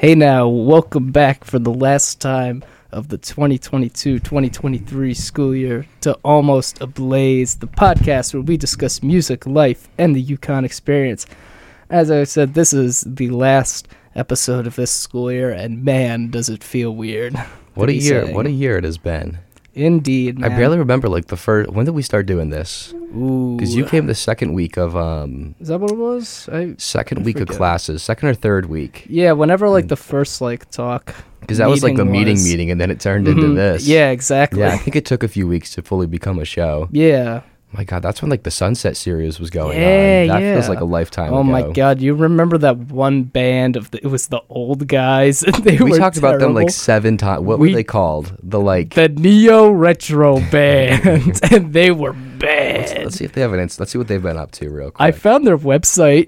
Hey now, welcome back for the last time of the 2022-2023 school year to Almost Ablaze, the podcast where we discuss music, life, and the Yukon experience. As I said, this is the last episode of this school year, and man, does it feel weird. What a year! What a year it has been. Indeed, man. I barely remember the first. When did we start doing this? Ooh. Because you came the second week of Is that what it was? second week of classes, second or third week. Yeah, whenever the first talk. Because that was the meeting, and then it turned into this. Yeah, exactly. Yeah, I think it took a few weeks to fully become a show. Yeah. My God, that's when the Sunset series was going on. That feels like a lifetime ago. Oh my God, you remember that one band it was the old guys? We talked about them 7 times. What were they called? The Neo Retro Band, and they were bad. Let's see if they have Let's see what they've been up to real quick. I found their website.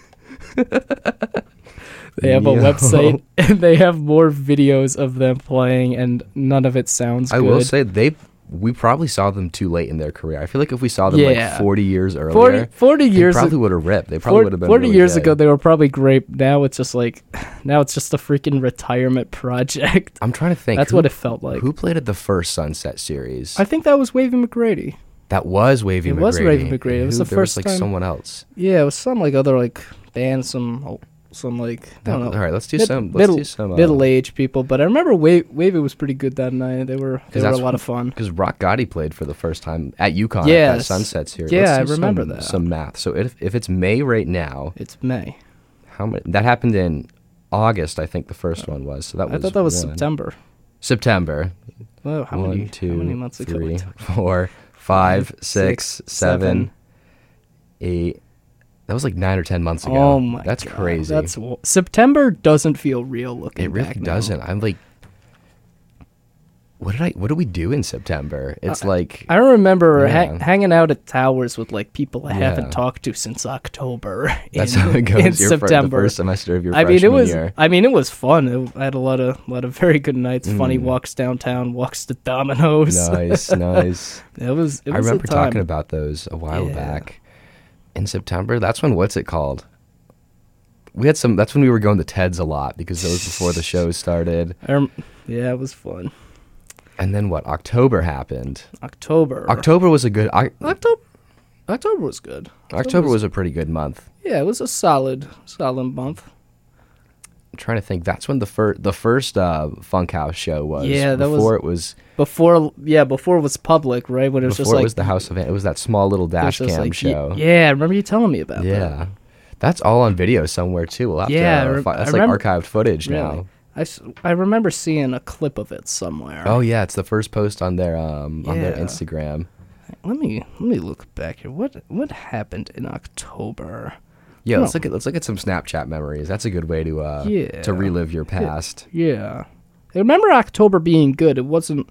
They have a website, and they have more videos of them playing, and none of it sounds good. I will say we probably saw them too late in their career. I feel like if we saw them 40 years earlier, 40 years they probably would have ripped. They probably would have been 40 really years good. ago, they were probably great. Now it's just a freaking retirement project. I'm trying to think. That's what it felt like. Who played at the first Sunset series? I think that was Wavy McGrady. That was Wavy McGrady. It was Wavy McGrady. It was the first time. There was someone else. Yeah, it was some other band, some I don't know. All right, let's do some middle-aged people. But I remember Wavy was pretty good that night. They were a lot of fun. Because Rock Gotti played for the first time at Yukon at that Sunset series. Yeah, I remember that. Some math. So if it's May right now, it's May. How many? That happened in August, I think the first one was. So I thought that was September. September. Well, how many months ago? 3, 4, 5, 6, 7, 8. That was 9 or 10 months ago. Oh my That's God. crazy. September doesn't feel real looking. It really doesn't. I'm what did we do in September? It's I remember hanging out at Towers with people I haven't talked to since October. That's how it goes. In September, the first semester of your freshman year. It was fun. I had a lot of very good nights. Funny walks downtown, walks to Domino's. Nice. It was. I remember talking about those a while back. In September, that's when what's it called? That's when we were going to Ted's a lot because it was before the show started. Yeah, it was fun. And then October happened. October was a good. October was good. October was a pretty good month. Yeah, it was a solid month. I'm trying to think. That's when the first Funkhouse show was. Yeah, before it was public, right? When it was before it was the House of it was that small little dash cam show. Yeah, I remember you telling me about that. Yeah, that's all on video somewhere too. We'll have to. That's archived footage now. I remember seeing a clip of it somewhere. Oh yeah, it's the first post on their Instagram. Let me look back here. What happened in October? Yeah, let's look at some Snapchat memories. That's a good way to relive your past. Yeah. I remember October being good. It wasn't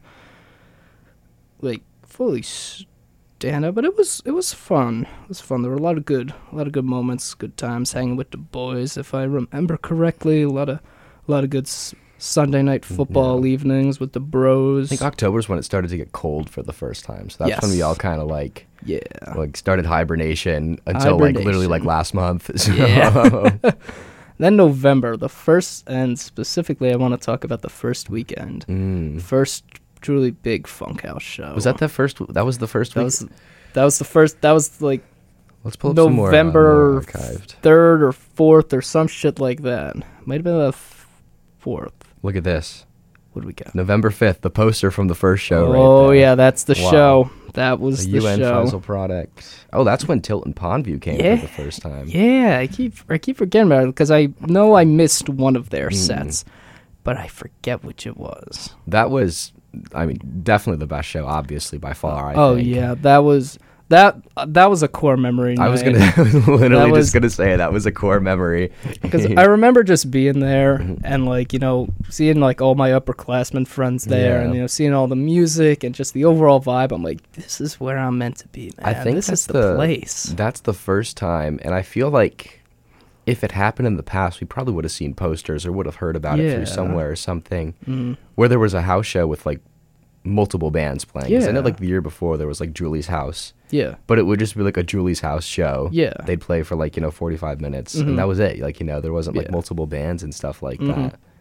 fully stand up, but it was fun. It was fun. There were a lot of good moments, good times hanging with the boys, if I remember correctly. A lot of good Sunday night football evenings with the bros. I think October's when it started to get cold for the first time. So that's when we all kind of started hibernation until literally last month. So. Yeah. Then November, the first, and specifically I want to talk about the first weekend. First truly big Funkhouse show. Was that the first? That was the first week? That was the first. That was let's pull up November some more archived. 3rd or 4th or some shit like that. Might have been the 4th. Look at this. What do we got? November 5th, the poster from the first show right there. Oh, yeah, that's the show. That was the UN show. Faisal product. Oh, that's when Tilton Pondview came for the first time. Yeah, I keep forgetting about it because I know I missed one of their sets, but I forget which it was. That was, definitely the best show, obviously, by far, I think. Yeah, that was a core memory night. I was literally just gonna say that was a core memory because I remember just being there and seeing all my upperclassmen friends there and seeing all the music and just the overall vibe. I'm like, this is where I'm meant to be, man. I think this is the place. That's the first time, and I feel like if it happened in the past, we probably would have seen posters or would have heard about it through somewhere or something where there was a house show with multiple bands playing. 'Cause I know the year before there was Julie's House. Yeah. But it would just be a Julie's House show. Yeah. They'd play for 45 minutes and that was it. There wasn't multiple bands and stuff like that.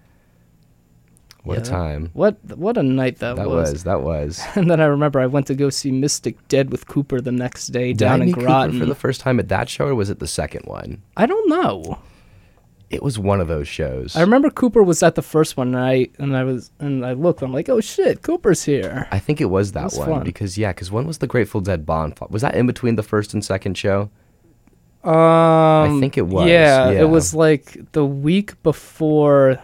What a time. What a night that was. That was. And then I remember I went to go see Mystic Dead with Cooper the next day down in Groton. Cooper for the first time at that show, or was it the second one? I don't know. It was one of those shows. I remember Cooper was at the first one, and I looked. I'm like, oh shit, Cooper's here. I think it was that one fun. because when was the Grateful Dead bonfire? Was that in between the first and second show? I think it was. Yeah, Yeah. it was like the week before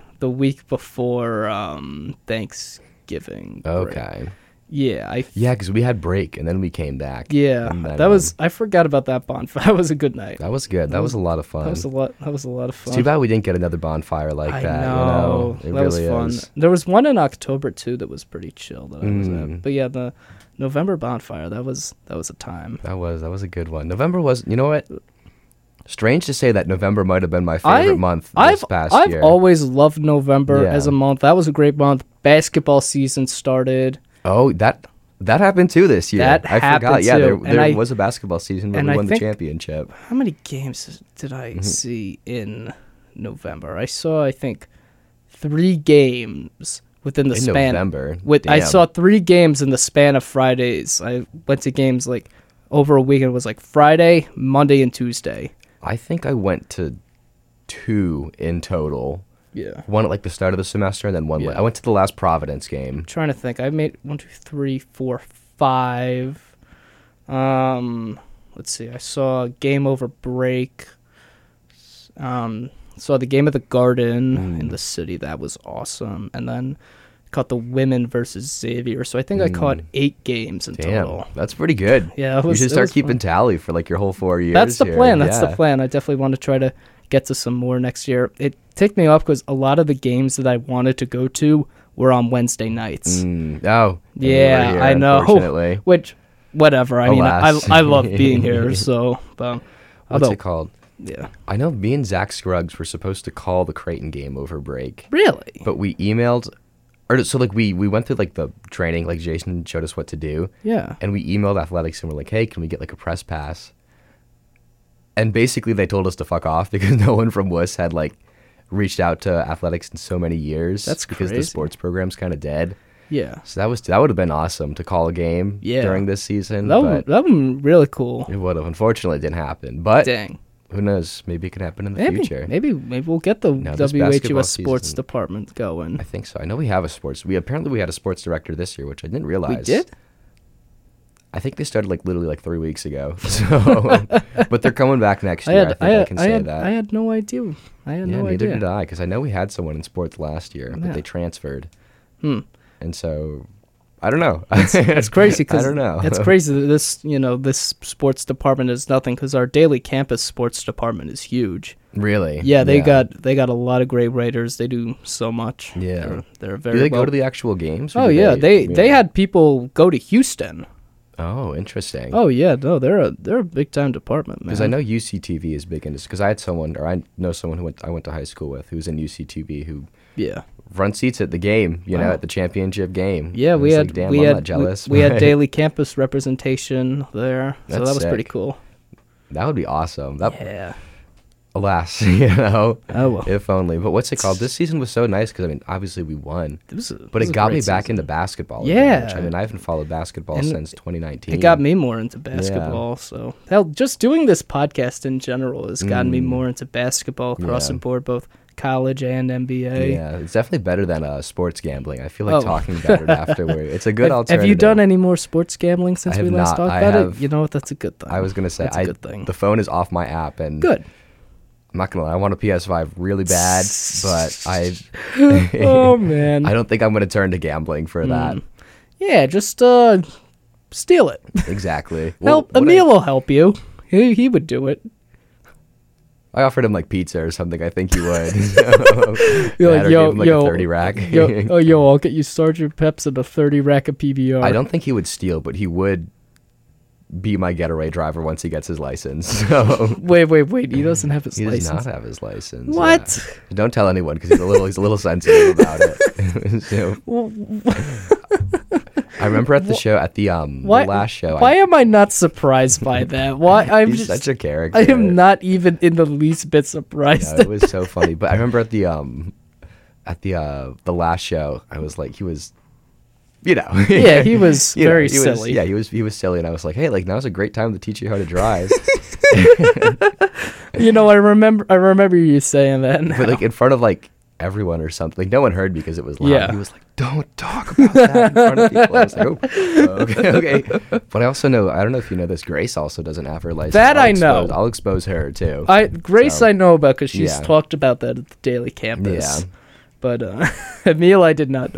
Thanksgiving. break. Okay. Yeah, because we had break and then we came back. Yeah, And then, that was. I forgot about that bonfire. That was a good night. That was good. That was a lot of fun. That was a lot of fun. It's too bad we didn't get another bonfire like I that. know. It that was really fun. is. There was one in October too that was pretty chill that I was at. But yeah, the November bonfire that was a time. That was a good one. November was. You know what? Strange to say that November might have been my favorite month this past year. I've always loved November Yeah. as a month. That was a great month. Basketball season started. Oh, that happened too this year. That I happened forgot. Yeah, too. there was a basketball season where and we I won the think- championship. How many games did I see in November? I saw, I think, 3 games within the In span. November? I Damn. saw 3 games in the span of Fridays. I went to games like over a weekend. It was like Friday, Monday, and Tuesday. I think I went to 2 in total. Yeah. One at like the start of the semester, and then one. Yeah. I went to the last Providence game. Trying to think. I made 1, 2, 3, 4, 5. Let's see. I saw Game Over Break. Saw the Game of the Garden in the city. That was awesome. And then caught the women versus Xavier. So I think I caught 8 games in Damn, total. that's pretty good. Yeah, you should start keeping tally for like your whole 4 years. That's the here. plan. That's Yeah. the plan. I definitely want to try to get to some more next year. It ticked me off because a lot of the games that I wanted to go to were on Wednesday nights. Oh, Yeah, here, I know. Unfortunately, Which, whatever. I mean, Alas. I love being here. So, but what's it called? Yeah. I know me and Zach Scruggs were supposed to call the Creighton game over break, Really? but we emailed, or so like we went through like the training, like Jason showed us what to do, Yeah. and we emailed athletics and we're like, hey, can we get like a press pass? And basically they told us to fuck off because no one from WUS had like reached out to athletics in so many years. That's because the crazy. sports program's kind of dead. Yeah. So that would have been awesome to call a game during this season. That but would be really cool. it would have. Unfortunately, it didn't happen. But Dang. who knows? Maybe it could happen in the Maybe, future. maybe we'll get the Now this basketball WHUS sports season- department going. I think so. I know we have a sports. We had a sports director this year, which I didn't realize. We did? I think they started like literally like 3 weeks ago. So, but they're coming back next year. I can say that. I had no idea. I had Yeah, no neither idea. did I, because I know we had someone in sports last year, but Yeah. they transferred. Hmm. And so, I don't know. It's crazy I because don't know. it's crazy that this sports department is nothing because our daily campus sports department is huge. Really? Yeah, they got a lot of great writers. They do so much. Yeah. They're very. Do they well- go to the actual games? or Oh do yeah, they had people go to Houston. Oh, interesting. Oh yeah, no, they're a big time department, man. Because I know UCTV is big into. Because I had someone, or I know someone I went to high school with, who's in UCTV, who Yeah. front seats at the game. You know, Oh. at the championship game. Yeah, And we it's had like, damn, we I'm had not jealous. we had but daily campus representation there, so That's that was pretty sick. cool. That would be awesome. That, Yeah. alas, you know. Oh well. If only. But what's it called? This season was so nice because I mean, obviously we won, but was it a got me great back season. into basketball. Yeah. Again, which, I mean, I haven't followed basketball And since 2019. It got me more into basketball. So hell, just doing this podcast in general has gotten me more into basketball across Yeah. the board, both college and NBA. Yeah, it's definitely better than sports gambling. I feel like Oh. talking about it afterward. It's a good alternative. Have you done any more sports gambling since I we have last not. talked I about have- it? You know what? That's a good thing. I was gonna say That's a good thing. the phone is off my app, and Good. I'm not gonna lie, I want a PS5 really bad, but Oh man. I don't think I'm gonna turn to gambling for that. Yeah, just steal it. Exactly. Help. What Emil will help you. He would do it. I offered him like pizza or something. I think he would. You're That like, or yo, gave him, like, yo, a 30 rack. yo, I'll get you Sergeant Peps and a 30 rack of PBR. I don't think he would steal, but he would be my getaway driver once he gets his license. So Wait. He doesn't have his he license. does not have his license. What? Yeah. Don't tell anyone because he's a little sensitive about it. So, I remember at the show, at the last show. Why am I not surprised by that? Why I'm he's just such a character. I am not even in the least bit surprised. Yeah, it was so funny. But I remember at the at the last show, I was like, he was, you know. Yeah, he was very silly. He was silly, and I was like, hey, like now's a great time to teach you how to drive. You know, I remember you saying that now. But like in front of like everyone or something. Like no one heard because it was loud. Yeah. He was like, don't talk about that in front of people. I was like, okay. But I also know, I don't know if you know this, Grace also doesn't have her license. That I know. I'll expose her too. Grace So, I know about because she's yeah. talked about that at the Daily Campus. Yeah. But Emil I did not know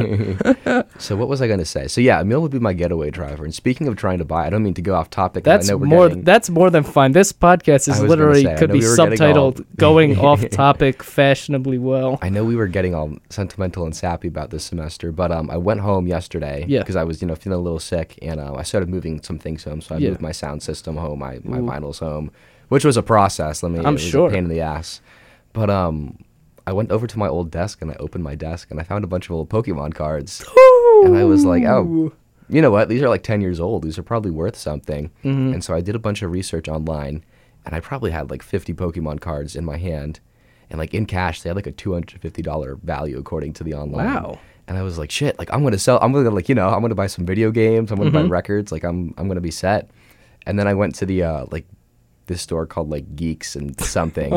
about. So what was I going to say? So yeah, Emil would be my getaway driver. And speaking of trying to buy, I don't mean to go off topic. That's I know we're more. getting, That's more than fine. This podcast is I was literally gonna say, I could know be we were getting all- subtitled "Going Off Topic Fashionably Well." I know we were getting all sentimental and sappy about this semester, but I went home yesterday because I was, feeling a little sick, and I started moving some things home. So I moved my sound system home, my vinyls home, which was a process. It was sure. a pain in the ass. But I went over to my old desk and I opened my desk and I found a bunch of old Pokemon cards. And I was like, oh, you know what? These are like 10 years old. These are probably worth something. Mm-hmm. And so I did a bunch of research online, and I probably had like 50 Pokemon cards in my hand. And like in cash, they had like a $250 value according to the online. Wow. And I was like, shit, like I'm going to buy some video games. I'm going to buy records. Like I'm going to be set. And then I went to the, this store called like Geeks and something.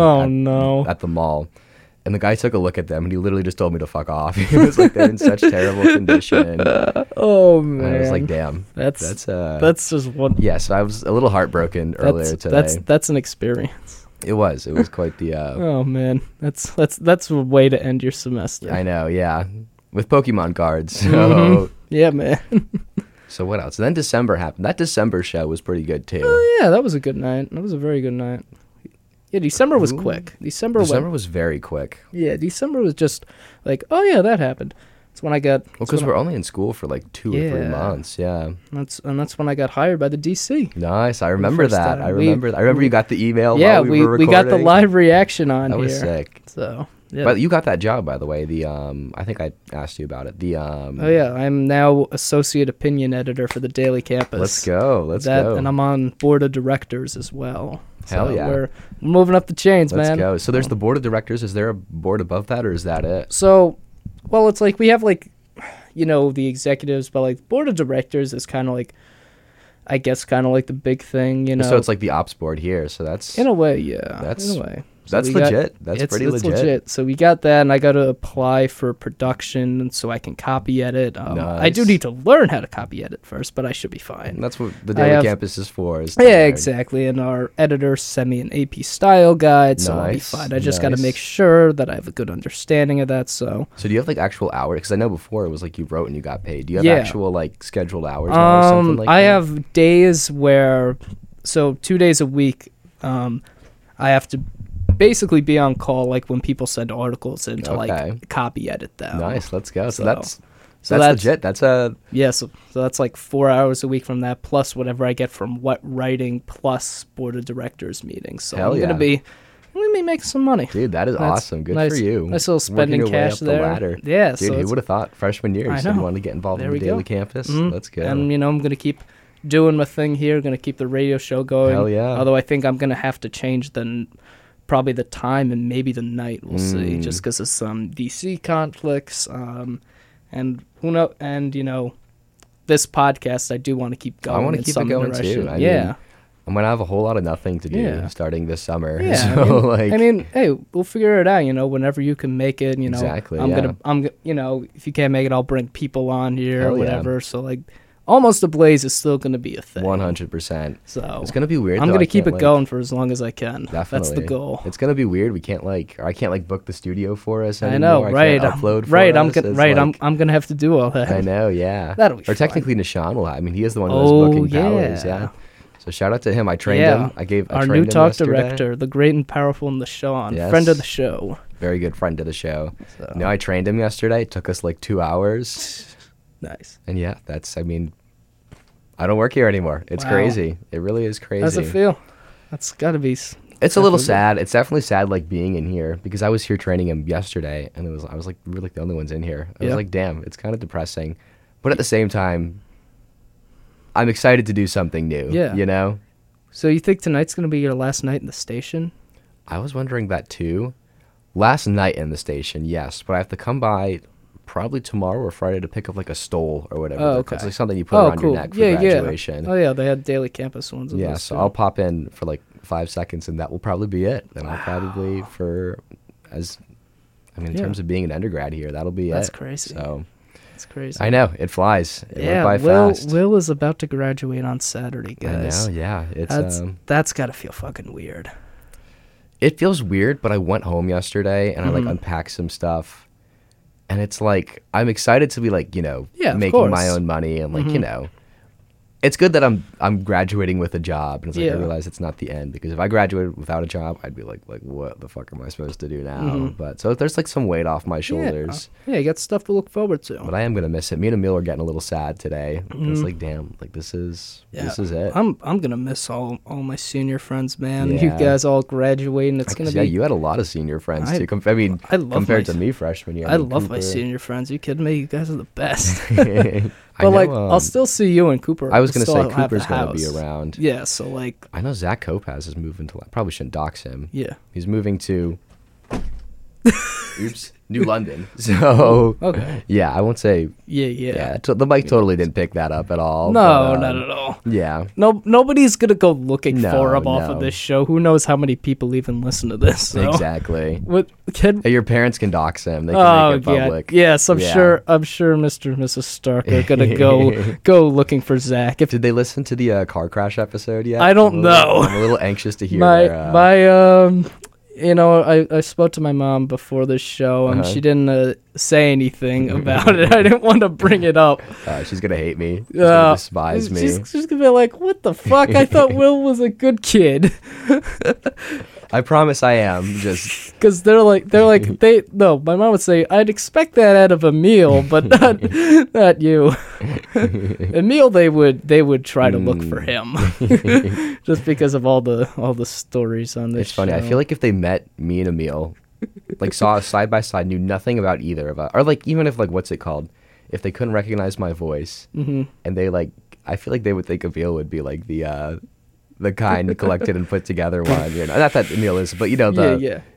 At the mall. And the guy took a look at them, and he literally just told me to fuck off. He was like, they're in such terrible condition. Oh, man. And I was like, damn. That's just one. Yeah, so I was a little heartbroken earlier today. That's an experience. It was quite the... oh, man. That's a way to end your semester. I know, yeah. With Pokemon cards. So, yeah, man. So what else? And then December happened. That December show was pretty good, too. Oh, yeah, that was a good night. That was a very good night. Yeah, December was quick. December was very quick. Yeah, December was just like, oh yeah, that happened. That's when I got. Well, because we're only in school for like 2 or 3 months. Yeah. That's when I got hired by the DC. Nice, I remember that. Time. I remember you got the email. Yeah, while we were we got the recording. live reaction on That here. was sick. So. Yeah. But you got that job, by the way. The I think I asked you about it. The oh yeah, I'm now associate opinion editor for the Daily Campus. Let's go. And I'm on board of directors as well. Hell so yeah, we're moving up the chains, man. Let's go. So there's the board of directors. Is there a board above that, or is that it? So, well, it's like we have like, the executives, but like board of directors is kind of like, I guess, kind of like the big thing, So it's like the ops board here. So that's in a way, yeah. In a way. So that's legit. That's pretty legit. So we got that, and I got to apply for production so I can copy edit. Nice. I do need to learn how to copy edit first, but I should be fine. And that's what the Daily Campus is for. Yeah, exactly. And our editor sent me an AP style guide, so I'll be fine. I just got to make sure that I have a good understanding of that. So do you have like actual hours? Because I know before it was like you wrote and you got paid. Do you have actual like scheduled hours now or something like that? I have days where, 2 days a week, I have to basically be on call, like when people send articles in to like copy edit them. Nice, let's go. So that's legit. That's a so that's like 4 hours a week from that, plus whatever I get from writing, plus board of directors meetings. So I'm gonna be making some money. Dude, that is awesome. Good for you. Nice little spending cash there. The ladder. Yeah. Dude, who would have thought freshman year you wanted to get involved in the Daily Campus? Let's go. And I'm gonna keep doing my thing here. Gonna keep the radio show going. Hell yeah. Although I think I'm gonna have to change probably the time and maybe the night. We'll see, just because of some DC conflicts. And who knows? And this podcast I do want to keep going. I want to keep it going too. I mean, I'm gonna have a whole lot of nothing to do starting this summer. Yeah, so, hey, we'll figure it out. Whenever you can make it. Exactly. I'm if you can't make it, I'll bring people on here or whatever. Yeah. So like. Almost a Blaze is still going to be a thing. 100%. So it's going to be weird. I'm going to keep it going for as long as I can. Definitely. That's the goal. It's going to be weird. I can't book the studio for us anymore. I know, right? I can't upload for us. I'm going to have to do all that. I know, yeah. That'll be Or fun. Technically Nishan will. I mean, he is the one who has booking powers. Yeah. So shout out to him. I trained him. I trained our new him talk yesterday. director, the great and powerful Nishan, friend of the show. Very good friend of the show. So. I trained him yesterday. It took us like 2 hours. Nice. And I don't work here anymore. It's crazy. It really is crazy. How's it feel? That's got to be... It's a little sad. It's definitely sad, like, being in here, because I was here training him yesterday, and I was like, we were like the only ones in here. I was like, damn, it's kind of depressing. But at the same time, I'm excited to do something new. Yeah. So you think tonight's going to be your last night in the station? I was wondering that too. Last night in the station, yes, but I have to come by probably tomorrow or Friday to pick up like a stole or whatever. Oh, okay. It's like something you put around your neck for graduation. Oh, yeah, they had daily campus ones. Yeah, so I'll pop in for like 5 seconds, and that will probably be it. Then I'll probably, in terms of being an undergrad here, that'll be it. That's crazy. So that's crazy. I know, it flies. It went by Will, fast. Will is about to graduate on Saturday, guys. I know, yeah. It's that's got to feel fucking weird. It feels weird, but I went home yesterday and I like unpacked some stuff. And it's like, I'm excited to be like, making my own money and like, it's good that I'm graduating with a job, and it's like I realize it's not the end, because if I graduated without a job, I'd be like what the fuck am I supposed to do now? But so there's like some weight off my shoulders. Yeah, you got stuff to look forward to. But I am gonna miss it. Me and Emil are getting a little sad today. It's like, damn, like this is it. I'm gonna miss all my senior friends, man. You guys all graduating. It's gonna be. Yeah, you had a lot of senior friends too. I love compared to me freshman year. I love my senior friends. You kidding me? You guys are the best. But I'll still see you and Cooper. I was going to say Cooper's going to be around. Yeah, so like... I know Zach Kopaz is moving to... I probably shouldn't dox him. Yeah. He's moving to... Oops. New London. So... Okay. Yeah, I won't say... Yeah. The mic totally didn't pick that up at all. No, not at all. Yeah. No, nobody's going to go looking for him off of this show. Who knows how many people even listen to this. So. Exactly. Hey, your parents can dox him. They can make it public. Yes, I'm sure Mr. and Mrs. Stark are going to go looking for Zach. Did they listen to the car crash episode yet? I don't know. I'm a little anxious to hear I spoke to my mom before this show, and she didn't say anything about it. I didn't want to bring it up. She's going to hate me. She's going to despise me. She's going to be like, what the fuck? I thought Will was a good kid. I promise I am. Just because my mom would say, I'd expect that out of Emil, but not you. Emil, they would try to look for him, just because of all the stories on this. It's funny. Show. I feel like if they met me and Emil, like saw us side by side, knew nothing about either of us, or like even if like what's it called, if they couldn't recognize my voice, and they like, I feel like they would think Emil would be like the kind collected and put together one, not that Emil is, but you know what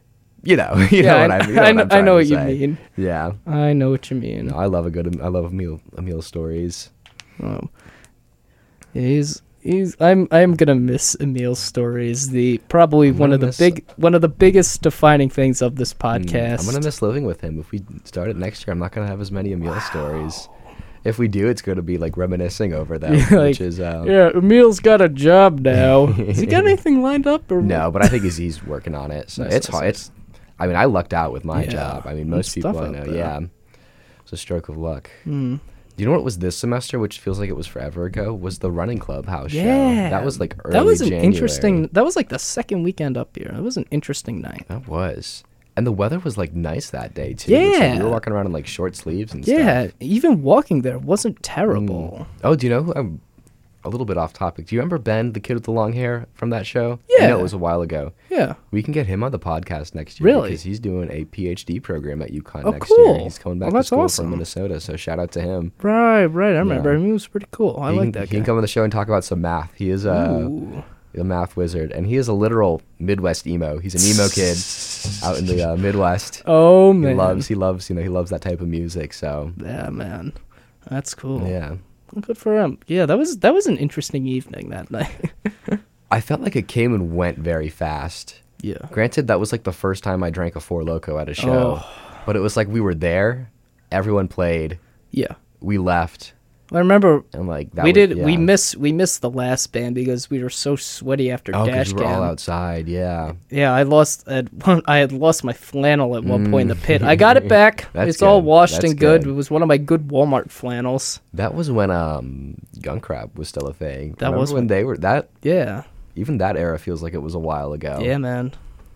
I mean. I know what you mean. Yeah, I know what you mean. I love Emil stories. Oh, yeah, I'm gonna miss Emil's stories. One of the biggest defining things of this podcast. I'm gonna miss living with him. If we start it next year, I'm not gonna have as many Emil stories. If we do, it's going to be like reminiscing over them, which is Emil's got a job now. Has he got anything lined up? Or no, but I think he's working on it. So it's hard. I lucked out with my job. I mean, most people I know, it's a stroke of luck. Do you know what was this semester, which feels like it was forever ago? Was the Running Club house show. That was like early January. That was like the second weekend up here. It was an interesting night. That was. And the weather was like nice that day too. Yeah, we were walking around in like short sleeves and stuff. Yeah, even walking there wasn't terrible. Oh, do you know who? I'm a little bit off topic. Do you remember Ben, the kid with the long hair from that show? Yeah, I know it was a while ago. Yeah, we can get him on the podcast next year. Really? Because he's doing a PhD program at UConn next cool. year. He's coming back to school from Minnesota. So shout out to him. Right. I remember. He was pretty cool. I like that guy. He can come on the show and talk about some math. He is a math wizard, and he is a literal Midwest emo. He's an emo kid out in the Midwest. Oh man, he loves that type of music. So yeah, man, that's cool. Yeah, good for him. Yeah, that was an interesting evening that night. I felt like it came and went very fast. Yeah. Granted, that was like the first time I drank a Four Loko at a show, but it was like we were there, everyone played. Yeah. We left. I remember and like we missed the last band because we were so sweaty after Dash Cam. We were all outside, yeah. Yeah, I had lost my flannel at one point in the pit. I got it back. It's good. all washed and good. It was one of my good Walmart flannels. That was when Gun Crab was still a thing. That was when they were that. Yeah. Even that era feels like it was a while ago. Yeah, man.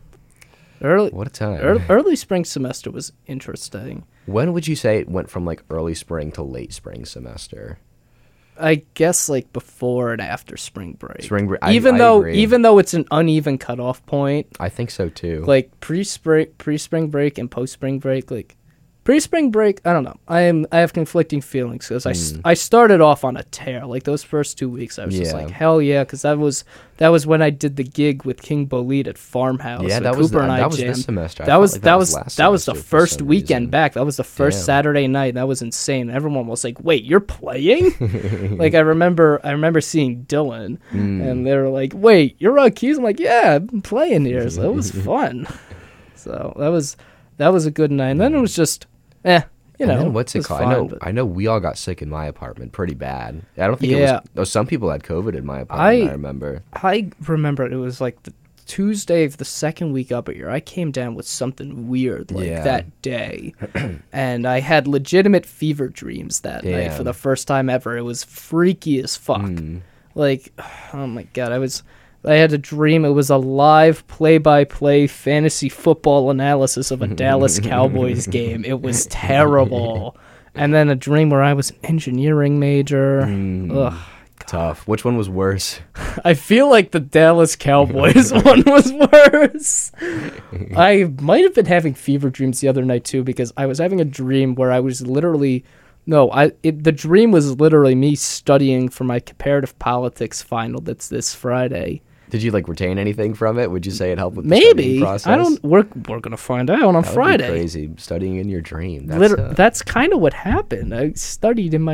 What a time. Early spring semester was interesting. When would you say it went from like early spring to late spring semester? I guess like before and after spring break. Even though it's an uneven cutoff point. I think so too. Like pre-spring break and post-spring break, like Pre-spring break, I don't know. I have conflicting feelings because I started off on a tear. Like those first 2 weeks, I was just like, hell yeah, because that was when I did the gig with King Bolide at Farmhouse. Yeah, that Cooper was and I was jammed. this semester. That was the for first some weekend reason. back. That was the first Saturday night. That was insane. Everyone was like, "Wait, you're playing?" Like I remember seeing Dylan, and they were like, "Wait, you're on keys?" I'm like, "Yeah, I'm playing here." So it was fun. So that was a good night. And then it was just, you know. And then what's it was called? fine, I know we all got sick in my apartment pretty bad. I don't think it was. Oh, some people had COVID in my apartment. I remember. I remember it was like the Tuesday of the second week up here. I came down with something weird that day, and I had legitimate fever dreams that night for the first time ever. It was freaky as fuck. Like, oh my god, I had a dream. It was a live play-by-play fantasy football analysis of a Dallas Cowboys game. It was terrible. And then a dream where I was an engineering major. Ugh. Tough. Which one was worse? I feel like the Dallas Cowboys one was worse. I might have been having fever dreams the other night too, because I was having a dream where I was literally the dream was literally me studying for my comparative politics final that's this Friday. Did you retain anything from it? Would you say it helped with the Maybe studying process? I don't. We're gonna find out on That would Friday. be crazy studying in your dream. That's kind of what happened. I studied in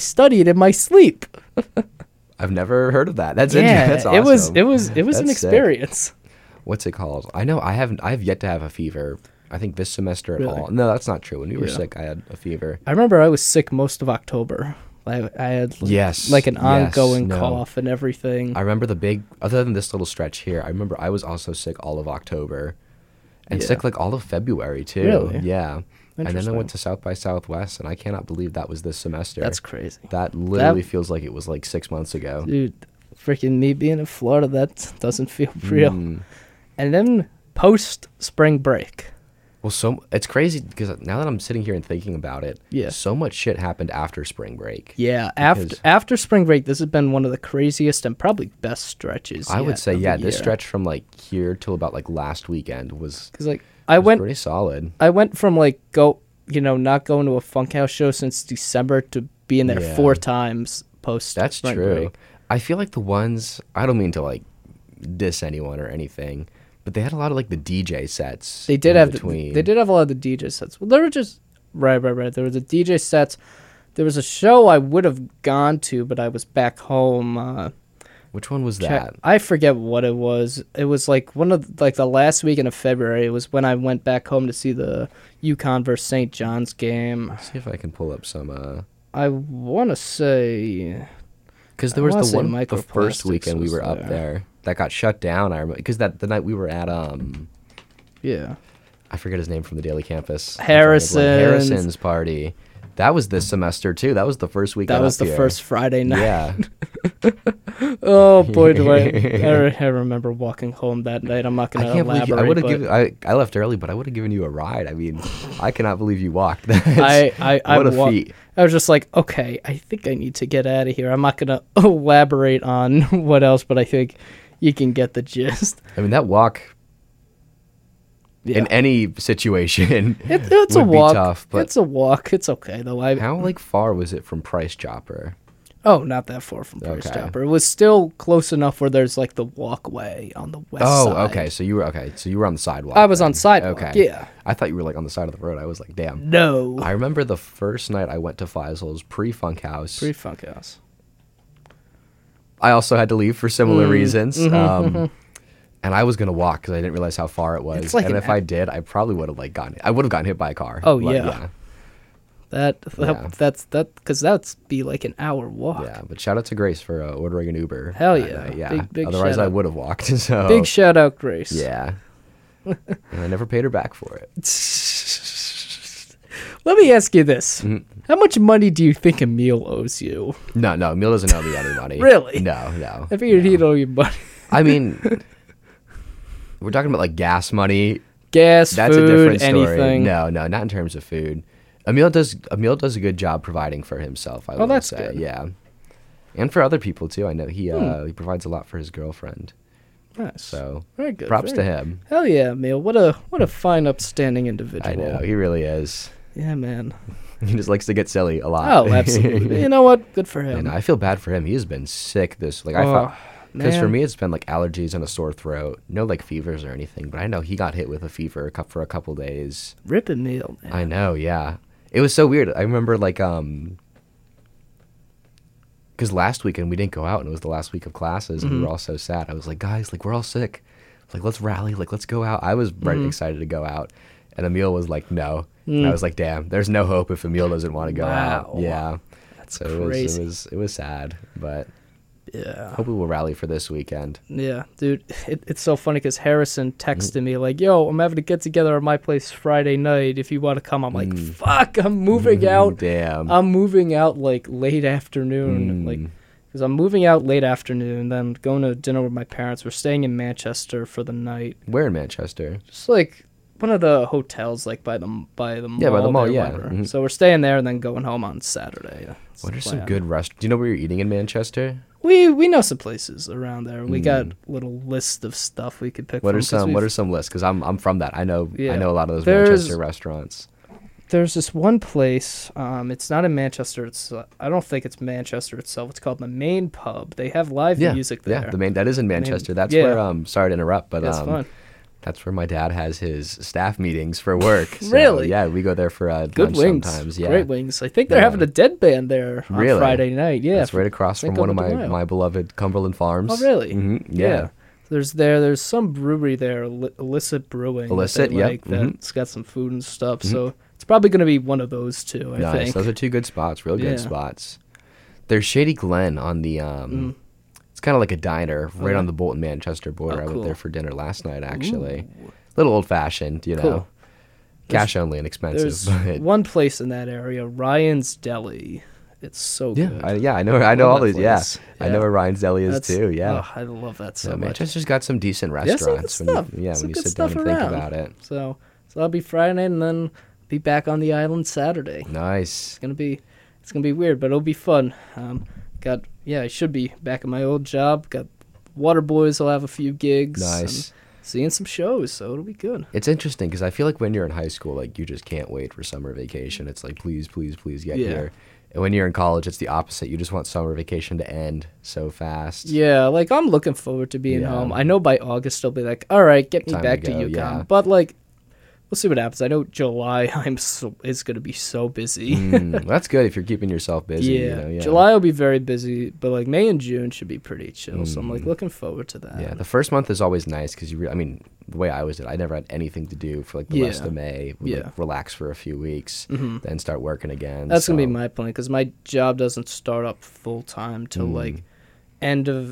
my sleep. I've never heard of that. That's awesome. It was an That's experience. Sick. What's it called? I know I have yet to have a fever. I think this semester at all. No, that's not true. When we were sick, I had a fever. I remember I was sick most of October. I had an ongoing cough and everything. I remember other than this little stretch here, I remember I was also sick all of October and sick all of February too. Really? Yeah. And then I went to South by Southwest, and I cannot believe that was this semester. That's crazy. That literally feels like it was 6 months ago. Dude, freaking me being in Florida, that doesn't feel real. And then post-spring break. Well, it's crazy because now that I'm sitting here and thinking about it, so much shit happened after spring break. Yeah, after spring break, this has been one of the craziest and probably best stretches. I would say, this stretch from here till about last weekend was pretty solid. I went from not going to a Funkhouse show since December to being there 4 times post. That's spring true. break. I feel like the ones, I don't mean to diss anyone or anything, but they had a lot of the DJ sets. They did have a lot of the DJ sets. Well, they were just right. There were the DJ sets. There was a show I would have gone to, but I was back home. Which one was that? I forget what it was. It was one of the last weekend of February. It was when I went back home to see the UConn versus St. John's game. Let's see if I can pull up some. I want to say because there was the first weekend we were up there that got shut down. I remember because the night we were at I forget his name from the Daily Campus. Harrison's party. That was this semester too. That was the first weekend. That was the first Friday night. Yeah. Oh boy, do I remember walking home that night. I'm not going to elaborate. I left early, but I would have given you a ride. I mean, I cannot believe you walked. What a feat. I was just like, okay, I think I need to get out of here. I'm not going to elaborate on what else, but I think you can get the gist. I mean, that walk in any situation it's would a walk. Be tough. But it's a walk. It's okay though. How far was it from Price Chopper? Oh, not that far from Price Chopper. It was still close enough where there's the walkway on the west side. Oh, okay. So you were on the sidewalk. I was on sidewalk. Okay. Yeah. I thought you were on the side of the road. I was like, damn. No. I remember the first night I went to Faisal's pre-Funk House. I also had to leave for similar reasons. And I was gonna walk because I didn't realize how far it was. And if I did, I probably would have gotten hit by a car. Oh yeah. That's because that's be an hour walk. Yeah, but shout out to Grace for ordering an Uber. Hell yeah, yeah. Big Otherwise, I would have walked. So big shout out, Grace. Yeah, and I never paid her back for it. Let me ask you this: How much money do you think Emil owes you? No, Emil doesn't owe me any money. Really? No. I figured he'd owe you money. I mean, we're talking about gas money. That's food, a different story. Anything. No, not in terms of food. Emil does a good job providing for himself. I would say, good. Yeah, and for other people too. I know he provides a lot for his girlfriend. Nice. So very good. Props to him. Hell yeah, Emil! What a fine, upstanding individual. I know he really is. Yeah, man. He just likes to get silly a lot. Oh, absolutely. You know what? Good for him. And I feel bad for him. He has been sick I thought, because for me it's been like allergies and a sore throat. No like fevers or anything, but I know he got hit with a fever for a couple days. Rip and Neil, man. I know, yeah. It was so weird. I remember like because last weekend we didn't go out and it was the last week of classes and we were all so sad. I was like, guys, like we're all sick. Like let's rally, like let's go out. I was very excited to go out. And Emil was like, no. And I was like, damn, there's no hope if Emil doesn't want to go out. Yeah. That's crazy. It was sad, but yeah. Hope we will rally for this weekend. Yeah, dude. It's so funny because Harrison texted me like, yo, I'm having a get together at my place Friday night. If you want to come, I'm like, fuck, I'm moving out. Damn. I'm moving out like late afternoon. Like, because I'm moving out late afternoon, then going to dinner with my parents. We're staying in Manchester for the night. Where in Manchester? Just like one of the hotels, like by the mall. Yeah, by the mall. Yeah. Mm-hmm. So we're staying there and then going home on Saturday. That's what are some good restaurants? Do you know where you're eating in Manchester? We know some places around there. We got a little list of stuff we could pick. What are some lists? Because I'm from that. I know a lot of those Manchester restaurants. There's this one place. It's not in Manchester. It's I don't think it's Manchester itself. It's called the Main Pub. They have live music there. Yeah, the Main. That is in Manchester. That's where. Sorry to interrupt, but that's fun. That's where my dad has his staff meetings for work. So, really? Yeah, we go there for good lunch wings. Sometimes. Yeah, great wings. I think they're having a dead band there on Friday night. Yeah, that's right across from one of my beloved Cumberland Farms. Oh, really? Mm-hmm. Yeah. There's some brewery there, Illicit Brewing. Illicit, that's got some food and stuff. So it's probably going to be one of those two. I think those are two good spots, real good spots. There's Shady Glen on the. It's kind of like a diner right on the Bolton Manchester border. I went there for dinner last night, actually. A little old fashioned, you know. Cool. Cash only and expensive. There's one place in that area, Ryan's Deli. It's so good. I know all these. Yeah. I know where Ryan's Deli is too. Yeah. Oh, I love that so much. Manchester's got some decent restaurants. When you sit down and think about it. So that'll be Friday and then be back on the island Saturday. Nice. It's gonna be weird, but it'll be fun. I should be back at my old job. Got Water Boys will have a few gigs. Nice. Seeing some shows, so it'll be good. It's interesting because I feel like when you're in high school, like you just can't wait for summer vacation. It's like, please, please, please get here. And when you're in college, it's the opposite. You just want summer vacation to end so fast. Yeah, like I'm looking forward to being home. I know by August I'll be like, all right, get me back to UConn. Yeah. But like, we'll see what happens. I know July is going to be so busy. That's good if you're keeping yourself busy. Yeah. July will be very busy, but like May and June should be pretty chill. So I'm like looking forward to that. Yeah, the first month is always nice because the way I always did, I never had anything to do for like the rest of May. Like, relax for a few weeks, then start working again. That's gonna be my plan because my job doesn't start up full time till like end of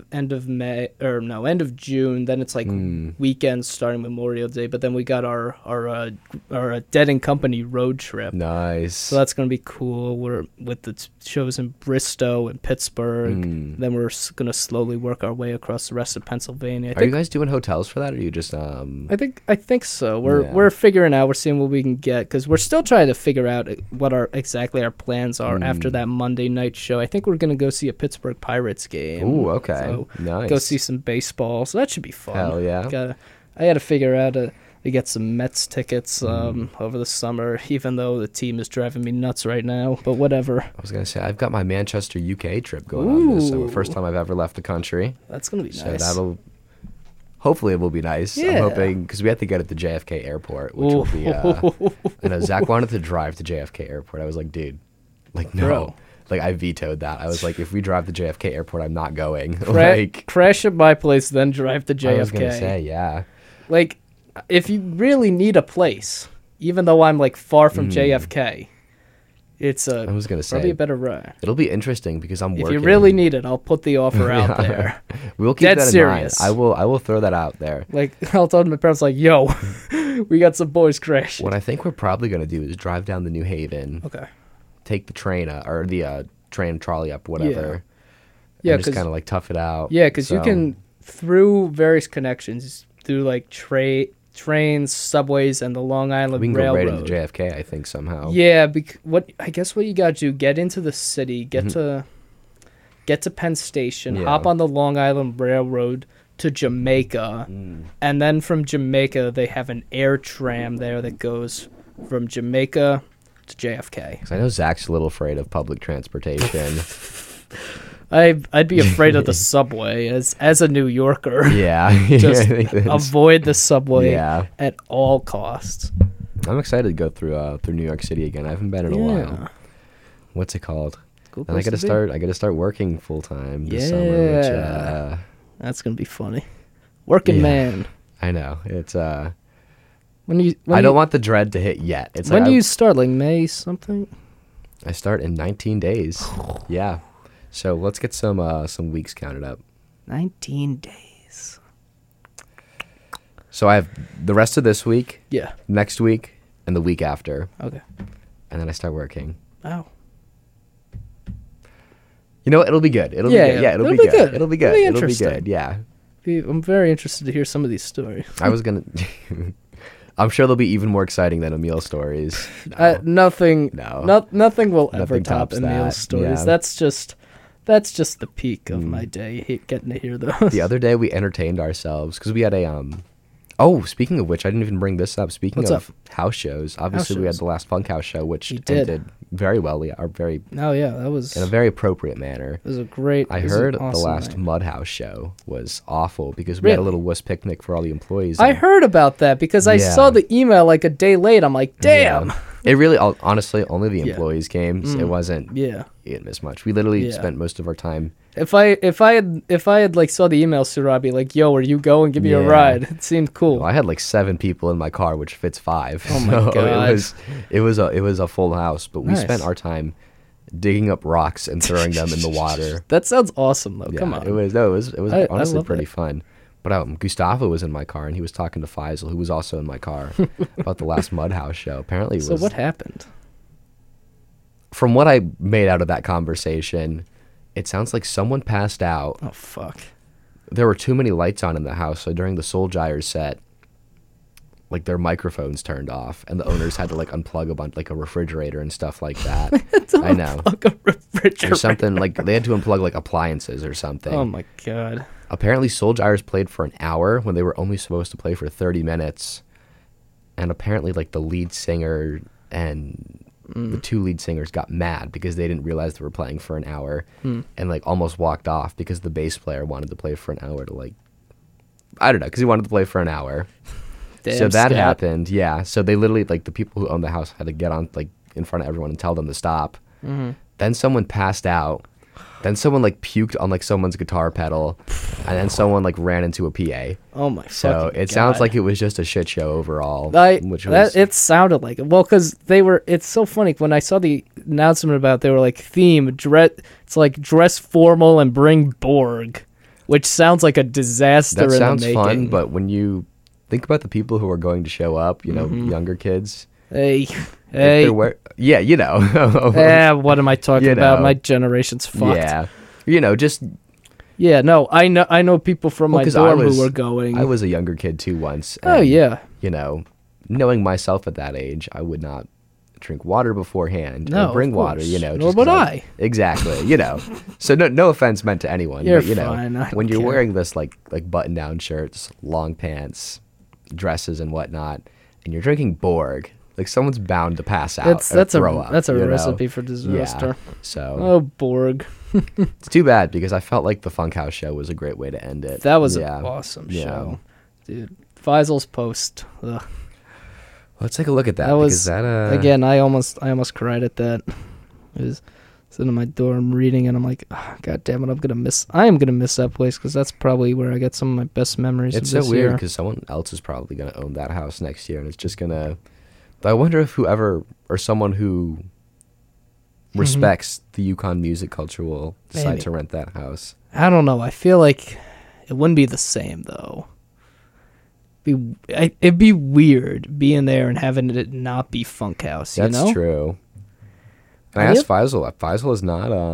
June. Then it's like weekends starting Memorial Day, but then we got our Dead and Company road trip. Nice. So that's gonna be cool. We're with the shows in Bristow and Pittsburgh. Then we're gonna slowly work our way across the rest of Pennsylvania. Are you guys doing hotels for that, or are you just? I think so. We're figuring out. We're seeing what we can get because we're still trying to figure out what exactly our plans are after that Monday night show. I think we're gonna go see a Pittsburgh Pirates game. Ooh, okay. So nice. Go see some baseball. So that should be fun. Hell yeah. I had to figure out to get some Mets tickets over the summer, even though the team is driving me nuts right now. But whatever. I was going to say, I've got my Manchester, UK trip going on this summer. First time I've ever left the country. That's going to be nice. So hopefully it will be nice. Yeah. I'm hoping, because we have to get at the JFK airport, which will be, I know Zach wanted to drive to JFK airport. I was like, dude, like, no. Bro. Like, I vetoed that. I was like, if we drive to JFK airport, I'm not going. Crash at my place, then drive to JFK. I was going to say, yeah. Like, if you really need a place, even though I'm, like, far from JFK, it's I was gonna say, probably a better ride. It'll be interesting because I'm working. If you really need it, I'll put the offer out there. We'll keep that in serious. mind. I will throw that out there. Like, I'll tell my parents, like, yo, we got some boys crashing. What I think we're probably going to do is drive down to New Haven. Okay. Take the train or the train trolley up, whatever. Yeah, and just kind of like tough it out. Yeah, because you can, through various connections, through like trains, subways, and the Long Island Railroad. We can go right into JFK, I think, somehow. Yeah, what you got to do, get into the city, get to Penn Station, hop on the Long Island Railroad to Jamaica, and then from Jamaica they have an air tram there that goes from Jamaica to JFK. 'Cause I know Zach's a little afraid of public transportation. I'd be afraid of the subway as a New Yorker. Yeah. Just I think avoid the subway Yeah. at all costs. I'm excited to go through New York City again. I haven't been in a while. What's it called? Cool And I place gotta start working full time this summer, Yeah. which That's gonna be funny. Working Yeah. man. I know. It's When I don't want the dread to hit yet. It's when like do you start? Like May something? I start in 19 days. Yeah. So let's get some weeks counted up. 19 days. So I have the rest of this week, Yeah. next week, and the week after, Okay. and then I start working. Wow. You know what? It'll be good. It'll Yeah, be good. yeah. Yeah, it'll be It'll be good. good. It'll be It'll good. be It'll be interesting. good. Yeah. I'm very interested to hear some of these stories. I was gonna. I'm sure they'll be even more exciting than Emil's stories. No. Nothing. No. Nothing will ever Nothing top tops Emil's that. stories. Yeah. That's just the peak of my day. Getting to hear those. The other day we entertained ourselves because we had a Oh, speaking of which, I didn't even bring this up. Speaking What's of house shows, obviously we had shows. the last Funkhouse show, which You did. ended very well. Very Oh yeah, that was. in a very appropriate manner. It was a great. I it was an heard the awesome last night. Mudhouse show was awful because we had a Really? little wuss picnic for all the employees. I and- heard about that because I Yeah. saw the email like a day late. I'm like, damn. Yeah. It really, honestly, only the Yeah. employees came. So It wasn't. Yeah. You didn't miss much. We literally Yeah. spent most of our time. If I had like saw the email, Sir, I'd be like, yo, are you going? Give me a Yeah. ride. It seemed cool. Well, I had like 7 people in my car, which fits 5. Oh my So God. It was a full house, but we Nice. spent our time digging up rocks and throwing them in the water. That sounds awesome though. Yeah, Come on. it was I honestly love pretty it. fun. But Gustavo was in my car and he was talking to Faisal, who was also in my car, about the last Mudhouse show. Apparently, it So was, what happened? from what I made out of that conversation, it sounds like someone passed out. Oh fuck. There were too many lights on in the house, so during the Soul Gyres set, like their microphones turned off, and the owners had to like unplug a bunch, like a refrigerator and stuff like that. I know. Like a refrigerator. Or something like they had to unplug like appliances or something. Oh my god. Apparently, Soul Gyres played for an hour when they were only supposed to play for 30 minutes, and apparently, like the lead singer and the 2 lead singers got mad because they didn't realize they were playing for an hour, and like almost walked off because the bass player wanted to play for an hour to like, I don't know, because he wanted to play for an hour. Damn, So that Scat. happened, yeah. So they literally, like, the people who owned the house had to get on, like, in front of everyone and tell them to stop. Then someone passed out. Then someone, like, puked on, like, someone's guitar pedal. And then someone, like, ran into a PA. Oh my So fucking it sounds God. like it was just a shit show overall. It sounded like it. Well, because it's so funny. When I saw the announcement about it, they were like, theme, it's like dress formal and bring Borg, which sounds like a disaster that in the sounds making. fun, but when you think about the people who are going to show up, you know, younger kids. Hey, if they're yeah, you know. what am I talking You about? know. My generation's fucked. Yeah. You know, just Yeah, no, I know people from my 'cause dorm who were going. I was a younger kid too once. Oh and, yeah. You know, knowing myself at that age, I would not drink water beforehand No, or bring of water, course. you know. Nor just would 'cause I. Exactly, you know. So no offense meant to anyone, You're but you know, fine, I when don't you're care. wearing this like button-down shirts, long pants, dresses and whatnot, and you're drinking Borg, like someone's bound to pass out or throw up. That's a you know? recipe for disaster. Yeah. So Oh, Borg. it's too bad because I felt like the Funkhouse show was a great way to end it. That was Yeah. an awesome Yeah. show. Dude, Faisal's post. Ugh. Let's take a look at that. That was because that, again. I almost cried at that. I was sitting in my dorm reading, and I'm like, God damn it! I am gonna miss that place because that's probably where I get some of my best memories. It's of so this weird year. because someone else is probably going to own that house next year, and it's just going to. I wonder if whoever or someone who respects the Yukon music culture will decide Maybe. to rent that house. I don't know. I feel like it wouldn't be the same though. It'd be weird being there and having it not be Funkhouse. You That's know? true. And I Yep. asked Faisal. Faisal is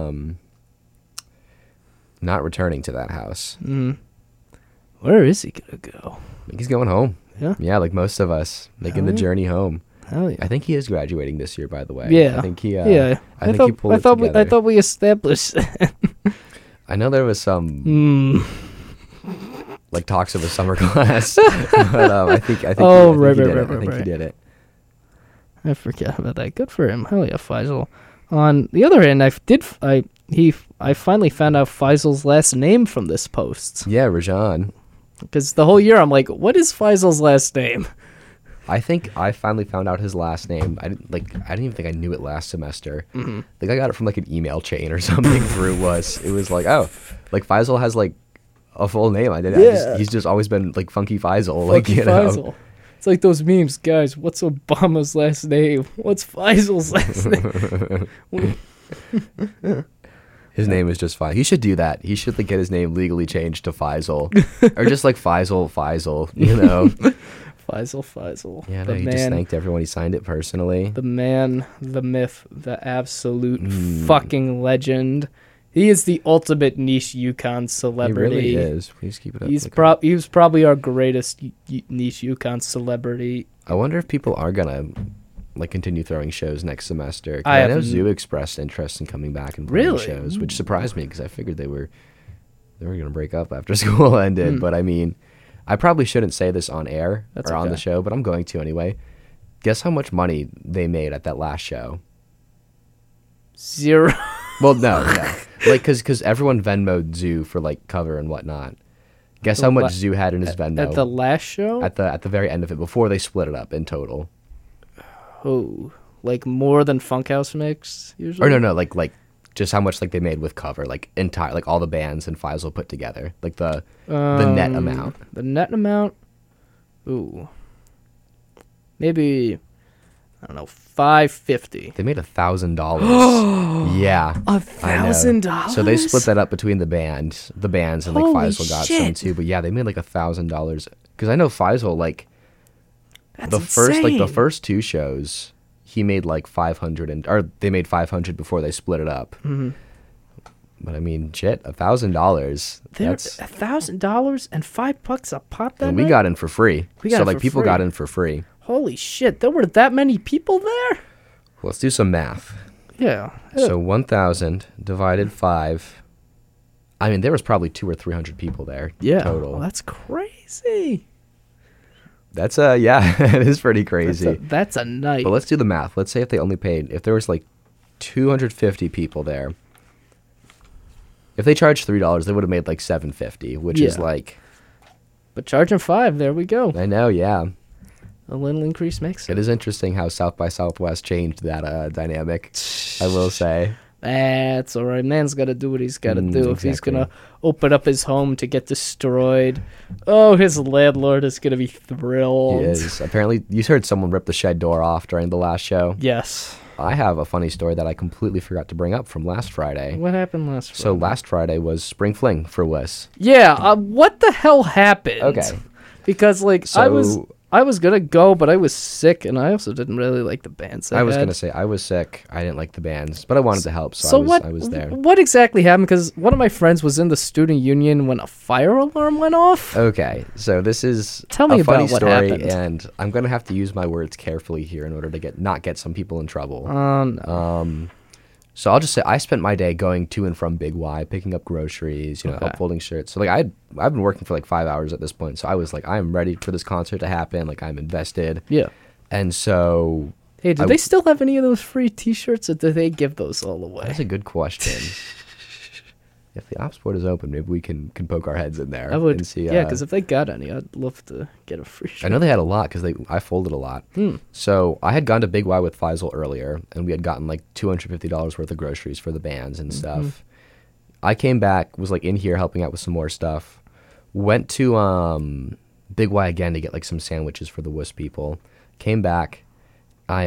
not returning to that house. Where is he gonna go? I think he's going home. Yeah. Yeah, like most of us, making the yeah. journey home. Hell yeah. I think he is graduating this year, by the way. Yeah. I think he. Yeah. I think he pulled I it thought together. I thought we established. I know there was some like talks of a summer class, but I think. Oh, he right, did right, it. right, I think he right. did it. I forget about that. Good for him. Hell yeah, Faisal. On the other hand, I finally found out Faisal's last name from this post. Yeah, Rajan. Because the whole year I'm like, what is Faisal's last name? I think I finally found out his last name. I didn't even think I knew it last semester. Mm-hmm. I think I got it from like an email chain or something through it was like, oh, like Faisal has like a full name. He's just always been like Funky Faisal. Funky Faisal. Know. It's like those memes, guys. What's Obama's last name? What's Faisal's last name? His name is just Faisal. He should do that. He should like get his name legally changed to Faisal, or just like Faisal. You know. Faisal. Yeah, no, he just thanked everyone. He signed it personally. The man, the myth, the absolute fucking legend. He is the ultimate niche Yukon celebrity. He really is. Please keep it up. He was probably our greatest niche Yukon celebrity. I wonder if people are gonna like continue throwing shows next semester. I know Zoo expressed interest in coming back and playing shows, which surprised me because I figured they were gonna break up after school ended. But I mean, I probably shouldn't say this on air on the show, but I'm going to anyway. Guess how much money they made at that last show? 0. Well, no. Like, because everyone Venmo'd Zoo for, like, cover and whatnot. Guess how much Zoo had in his Venmo? At the last show? At the very end of it, before they split it up in total. Oh, like more than Funkhouse makes, usually? Or no, like just how much, like, they made with cover. Like, like, all the bands and Faisal put together. Like, the net amount. The net amount? Ooh. Maybe, I don't know, $550. They made $1,000. Yeah. $1,000? So they split that up between the bands, and like Faisal got some too. But yeah, they made like $1,000 because I know Faisal like the first two shows he made like 500 or they made 500 before they split it up. Mm-hmm. But I mean, shit, $1,000. That's $1,000 and $5 a pop. That we got in for free. People got in for free. Holy shit! There were that many people there. Let's do some math. Yeah. So 1,000 divided 5. I mean, there was probably 200 or 300 people there. Yeah. Total. Well, that's crazy. That's yeah, it is pretty crazy. That's a night. But let's do the math. Let's say if there was like 250 people there. If they charged $3, they would have made like $750, which is like. But charging $5, there we go. I know, yeah. A little increase makes it. It is interesting how South by Southwest changed that dynamic, I will say. That's all right. Man's got to do what he's got to do. Exactly. If he's going to open up his home to get destroyed, his landlord is going to be thrilled. He is. Apparently, you heard someone rip the shed door off during the last show. Yes. I have a funny story that I completely forgot to bring up from last Friday. What happened last Friday? So last Friday was Spring Fling for Wiss. Yeah. What the hell happened? Okay. Because, I was going to go, but I was sick, and I also didn't really like the bands I was going to say, I was sick. I didn't like the bands, but I wanted to help, so I was there. What exactly happened? Because one of my friends was in the student union when a fire alarm went off. Okay, so this is Tell me a funny about what story, happened. And I'm going to have to use my words carefully here in order to not get some people in trouble. No. So I'll just say I spent my day going to and from Big Y, picking up groceries, help folding shirts. So like I've been working for like 5 hours at this point. So I was like, I'm ready for this concert to happen. Like I'm invested. Yeah. And so. Hey, do they still have any of those free T-shirts, or do they give those all away? That's a good question. If the ops board is open, maybe we can poke our heads in there. I would. And see, yeah, because if they got any, I'd love to get a free shirt. I know they had a lot because I folded a lot. So I had gone to Big Y with Faisal earlier, and we had gotten like $250 worth of groceries for the bands and stuff. I came back, was like in here helping out with some more stuff. Went to Big Y again to get like some sandwiches for the Wuss people. Came back. I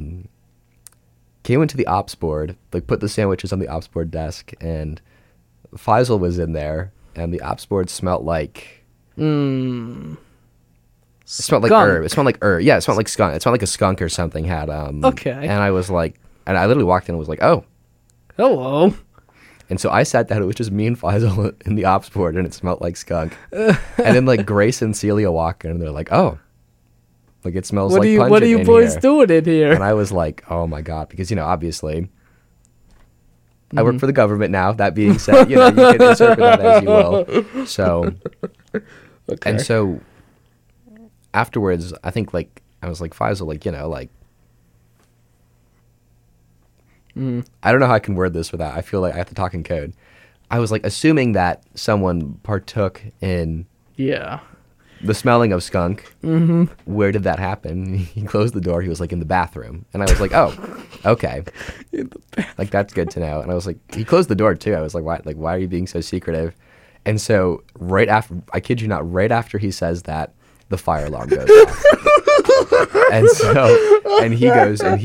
came into the ops board, like put the sandwiches on the ops board desk, and Faisal was in there, and the ops board smelled like. It smelled like herb. It smelled like herb. Yeah, it smelled like skunk. It smelled like a skunk or something had. Okay. And I was like, and I literally walked in and was like, oh. Hello. And so I sat down. It was just me and Faisal in the ops board, and it smelled like skunk. And then like Grace and Celia walk in, and they're like, oh. Like it smells like pungent. What are you boys doing in here? And I was like, oh my God, because obviously. I work for the government now. That being said, you can interpret that as you will. So, okay. And so afterwards, I think I was like, Faisal, I don't know how I can word this without. I feel like I have to talk in code. I was like assuming that someone partook in the smelling of skunk. Mm-hmm. Where did that happen? He closed the door. He was like in the bathroom, and I was like, oh, okay, like that's good to know. And I was like, he closed the door too. I was like, why? Like, why are you being so secretive? And so right after, I kid you not, right after he says that, the fire alarm goes off. And so, and he goes, and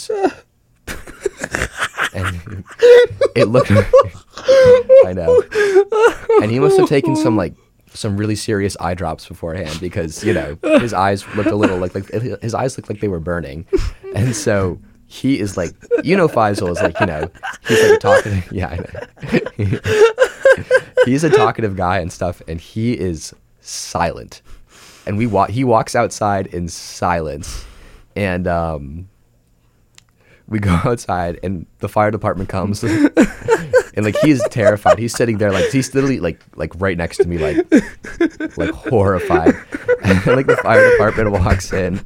it looked, I know. And he must have taken some really serious eye drops beforehand, because, you know, his eyes looked a little like his eyes looked like they were burning. And so he is like, you know, Faisal is like, you know, he's like a talkative, yeah, I know. He's a talkative guy and stuff, and he is silent. And he walks outside in silence, and we go outside, and the fire department comes, and like he's terrified. He's sitting there like he's literally like right next to me, like horrified. And like the fire department walks in,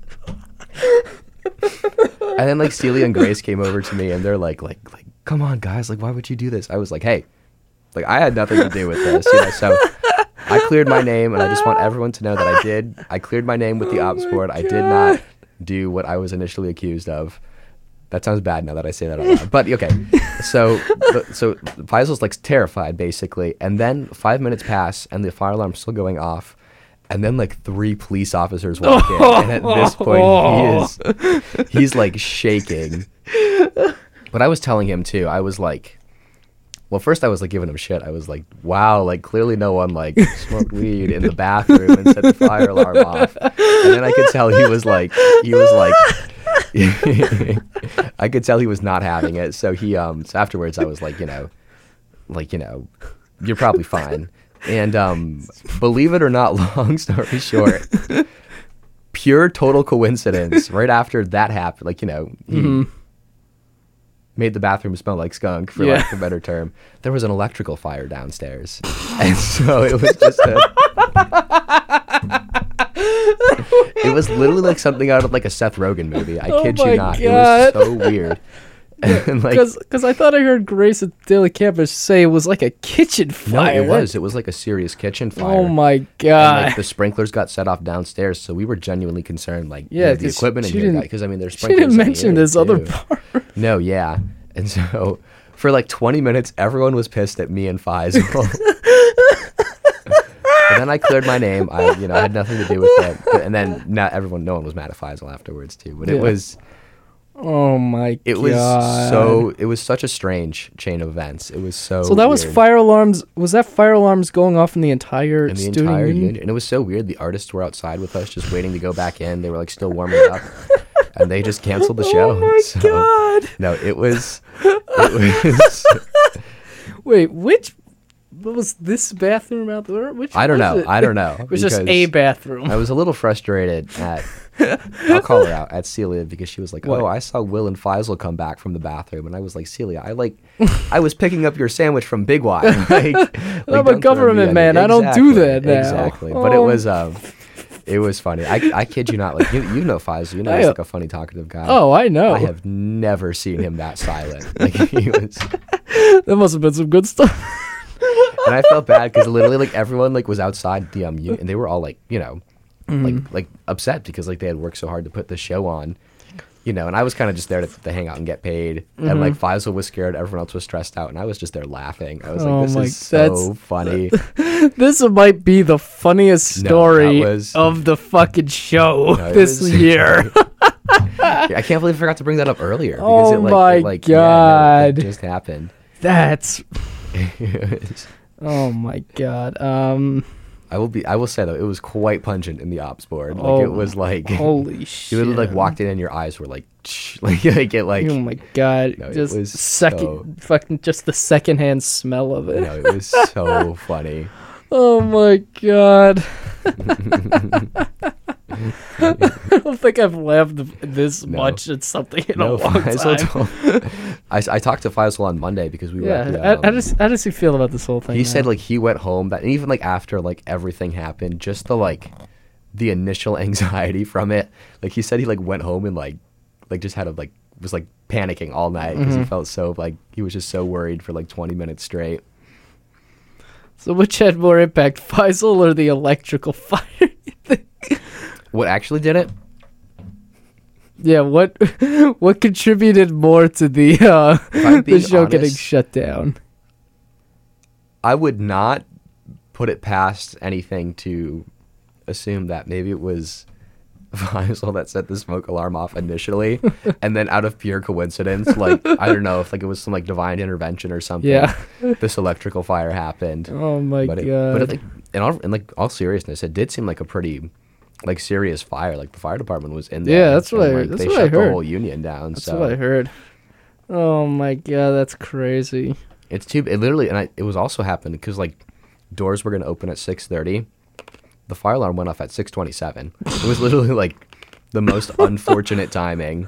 and then like Celia and Grace came over to me, and they're like, come on guys, like why would you do this? I was like, hey, like I had nothing to do with this, you know. So I cleared my name, and I just want everyone to know that I did. I cleared my name with the ops board. I did not do what I was initially accused of. That sounds bad now that I say that out loud. But okay, so Faisal's like terrified basically, and then 5 minutes pass, and the fire alarm's still going off, and then like 3 police officers walk in, and at this point he's like shaking. But I was telling him too. I was like, well, first I was like giving him shit. I was like, wow, like clearly no one like smoked weed in the bathroom and set the fire alarm off. And then I could tell he was like I could tell he was not having it. So he so afterwards I was like, you know, you're probably fine. And believe it or not, long story short, pure total coincidence, right after that happened, like, you know, he made the bathroom smell like skunk, for lack of a better term. There was an electrical fire downstairs. And so it was just it was literally like something out of like a Seth Rogen movie. I kid you not. God. It was so weird. Because I thought I heard Grace at Daily Campus say it was like a kitchen fire. No, it was. It was like a serious kitchen fire. Oh my god! And, like, the sprinklers got set off downstairs, so we were genuinely concerned. Like, the equipment in here, because I mean, there's sprinklers. She didn't mention this other part. No, yeah, and so for like 20 minutes, everyone was pissed at me and Faisal. And then I cleared my name. I had nothing to do with it. And then no one was mad at Faisal afterwards too. But it was. Oh my god! It was such a strange chain of events. It was so. So that was fire alarms. Was that fire alarms going off in the entire student union? And it was so weird. The artists were outside with us, just waiting to go back in. They were like still warming up, and they just canceled the show. Oh my god! No, it was. Wait, which? What was this bathroom out there? I don't know. It was just a bathroom. I was a little frustrated at. I'll call her out at Celia, because she was like, "Oh, I saw Will and Faisal come back from the bathroom," and I was like, "Celia, I was picking up your sandwich from Big Y. I'm a government man. I don't do that now." Exactly. But it was funny. I kid you not. Like you know Faisal. You know he's like a funny, talkative guy. Oh, I know. I have never seen him that silent. Like he was. That must have been some good stuff. And I felt bad because literally like everyone like was outside the and they were all like, you know. Like upset because like they had worked so hard to put the show on, you know, and I was kind of just there to hang out and get paid, and like Faisal was scared, everyone else was stressed out, and I was just there laughing. I was like, this is so funny. This might be the funniest story of the fucking show this year. I can't believe I forgot to bring that up earlier. Because God. Yeah, it just happened. That's oh my god. I will say though, it was quite pungent in the ops board. Like it was like holy shit. You literally like walked in and your eyes were like oh my god. No, just it was fucking just the secondhand smell of it. No, it was so funny. Oh my god. I don't think I've laughed this much at something in a long time. I talked to Faisal on Monday because we were how does he feel about this whole thing? He said like he went home and even like after like everything happened, just the initial anxiety from it. Like he said he like went home and like just had a like was like panicking all night because he felt so like he was just so worried for like 20 minutes straight. So which had more impact, Faisal or the electrical fire, you think? What actually did it? Yeah, what contributed more to the show getting shut down? I would not put it past anything to assume that maybe it was Faisal that set the smoke alarm off initially, and then out of pure coincidence, like I don't know if like it was some like divine intervention or something. Yeah, this electrical fire happened. Oh my god! But it, like in all seriousness, it did seem like a pretty like serious fire. Like the fire department was in there. Yeah, that's what I heard. They shut the whole union down. That's what I heard. Oh my god, that's crazy. It literally, and it was also happened because like doors were gonna open at 6:30. The fire alarm went off at 6:27. It was literally like the most unfortunate timing.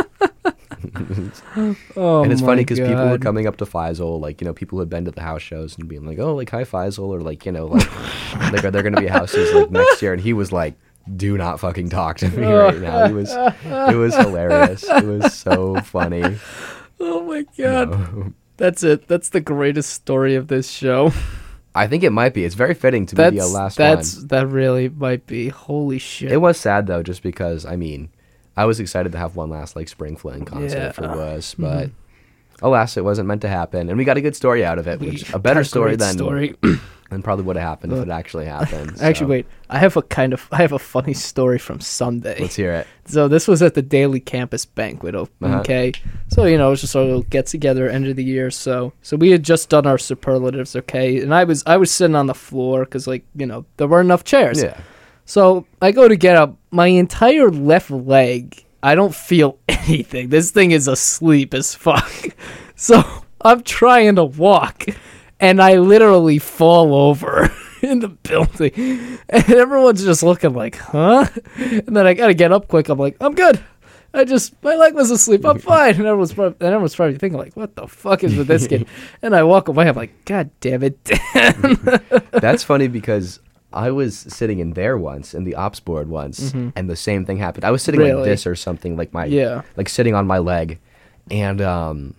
And it's funny because people were coming up to Faisal, like, you know, people who had been to the house shows and being like, oh, like, hi, Faisal, or like, you know, like, like are there going to be houses like next year? And he was like, do not fucking talk to me right now. It was hilarious. It was so funny. Oh my god. No. That's it. That's the greatest story of this show. I think it might be. It's very fitting to be the last one. That really might be. Holy shit. It was sad, though, just because, I mean, I was excited to have one last, like, Spring Fling concert for Wuss, but alas, it wasn't meant to happen. And we got a good story out of it, which a better story than probably would have happened if it actually happened. Actually, wait. I have a funny story from Sunday. Let's hear it. So this was at the Daily Campus Banquet, okay? So, you know, it was just sort of get together end of the year. So we had just done our superlatives, okay? And I was sitting on the floor because, like, you know, there weren't enough chairs. Yeah. So I go to get up. My entire left leg, I don't feel anything. This thing is asleep as fuck. So I'm trying to walk, and I literally fall over in the building. And everyone's just looking like, huh? And then I got to get up quick. I'm like, I'm good. My leg was asleep. I'm fine. And everyone's probably thinking like, what the fuck is with this kid? And I walk away. I'm like, God damn it, Dan. That's funny because I was sitting in there once, in the ops board once, and the same thing happened. I was sitting like this or something, like like sitting on my leg, and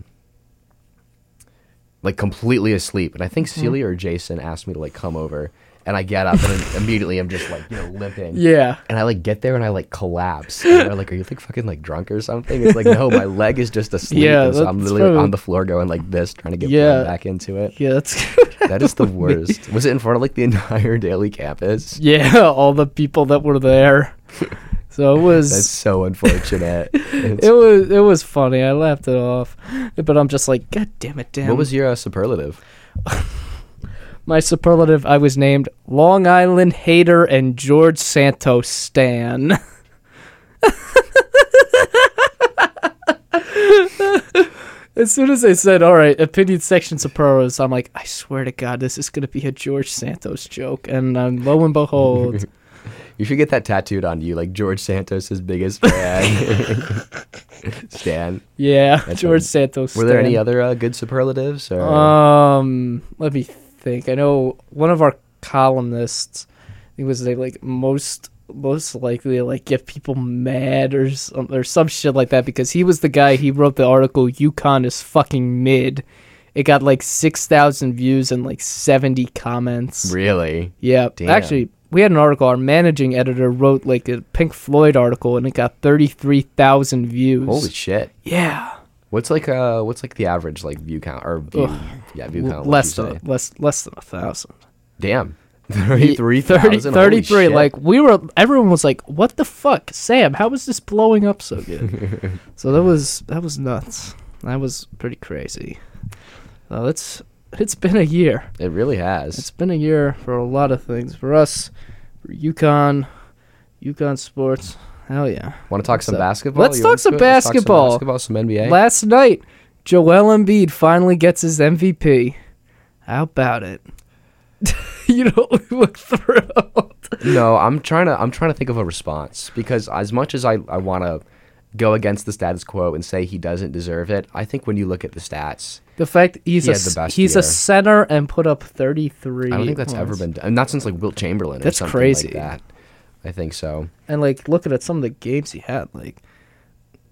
like completely asleep. And I think Celia or Jason asked me to like come over, and I get up and then immediately I'm just like, you know, limping. Yeah. And I like get there and I like collapse. And they're like, are you like fucking like drunk or something? It's like, no, my leg is just asleep. Yeah, so I'm literally on the floor going like this, trying to get back into it. Yeah, that's that is the worst. Was it in front of like the entire Daily Campus? Yeah, all the people that were there. So it was. That's so unfortunate. It was funny. I laughed it off, but I'm just like, God damn it, Dan. What was your superlative? My superlative, I was named Long Island Hater and George Santos Stan. As soon as they said, all right, opinion section superlatives, I'm like, I swear to God, this is going to be a George Santos joke. And lo and behold. You should get that tattooed on you, like George Santos' biggest fan. Stan. Yeah, that's George Santos Stan. Were there any other good superlatives? Or? Let me think. I know one of our columnists, he was like most likely to like get people mad or some shit like that, because he was the guy, he wrote the article, UConn is fucking mid. It got like 6,000 views and like 70 comments. Really? Yeah. Damn. Actually, we had an article, our managing editor wrote like a Pink Floyd article, and it got 33,000 views. Holy shit. Yeah. What's like the average like view count or view count? Less than 1,000. Damn. 33,000. 33. Like everyone was like, "What the fuck, Sam? How is this blowing up so good?" So that was nuts. That was pretty crazy. It's been a year. It really has. It's been a year for a lot of things. For us, for UConn sports. Hell yeah. Want to talk some basketball? Let's talk some basketball. Some NBA. Last night, Joel Embiid finally gets his MVP. How about it? You don't look thrilled. No, I'm trying to think of a response, because as much as I want to go against the status quo and say he doesn't deserve it, I think when you look at the stats, the fact he's a center and put up 33. I don't think that's ever been done. Not since like Wilt Chamberlain. That's or something crazy. Like that. I think so. And like looking at some of the games he had, like,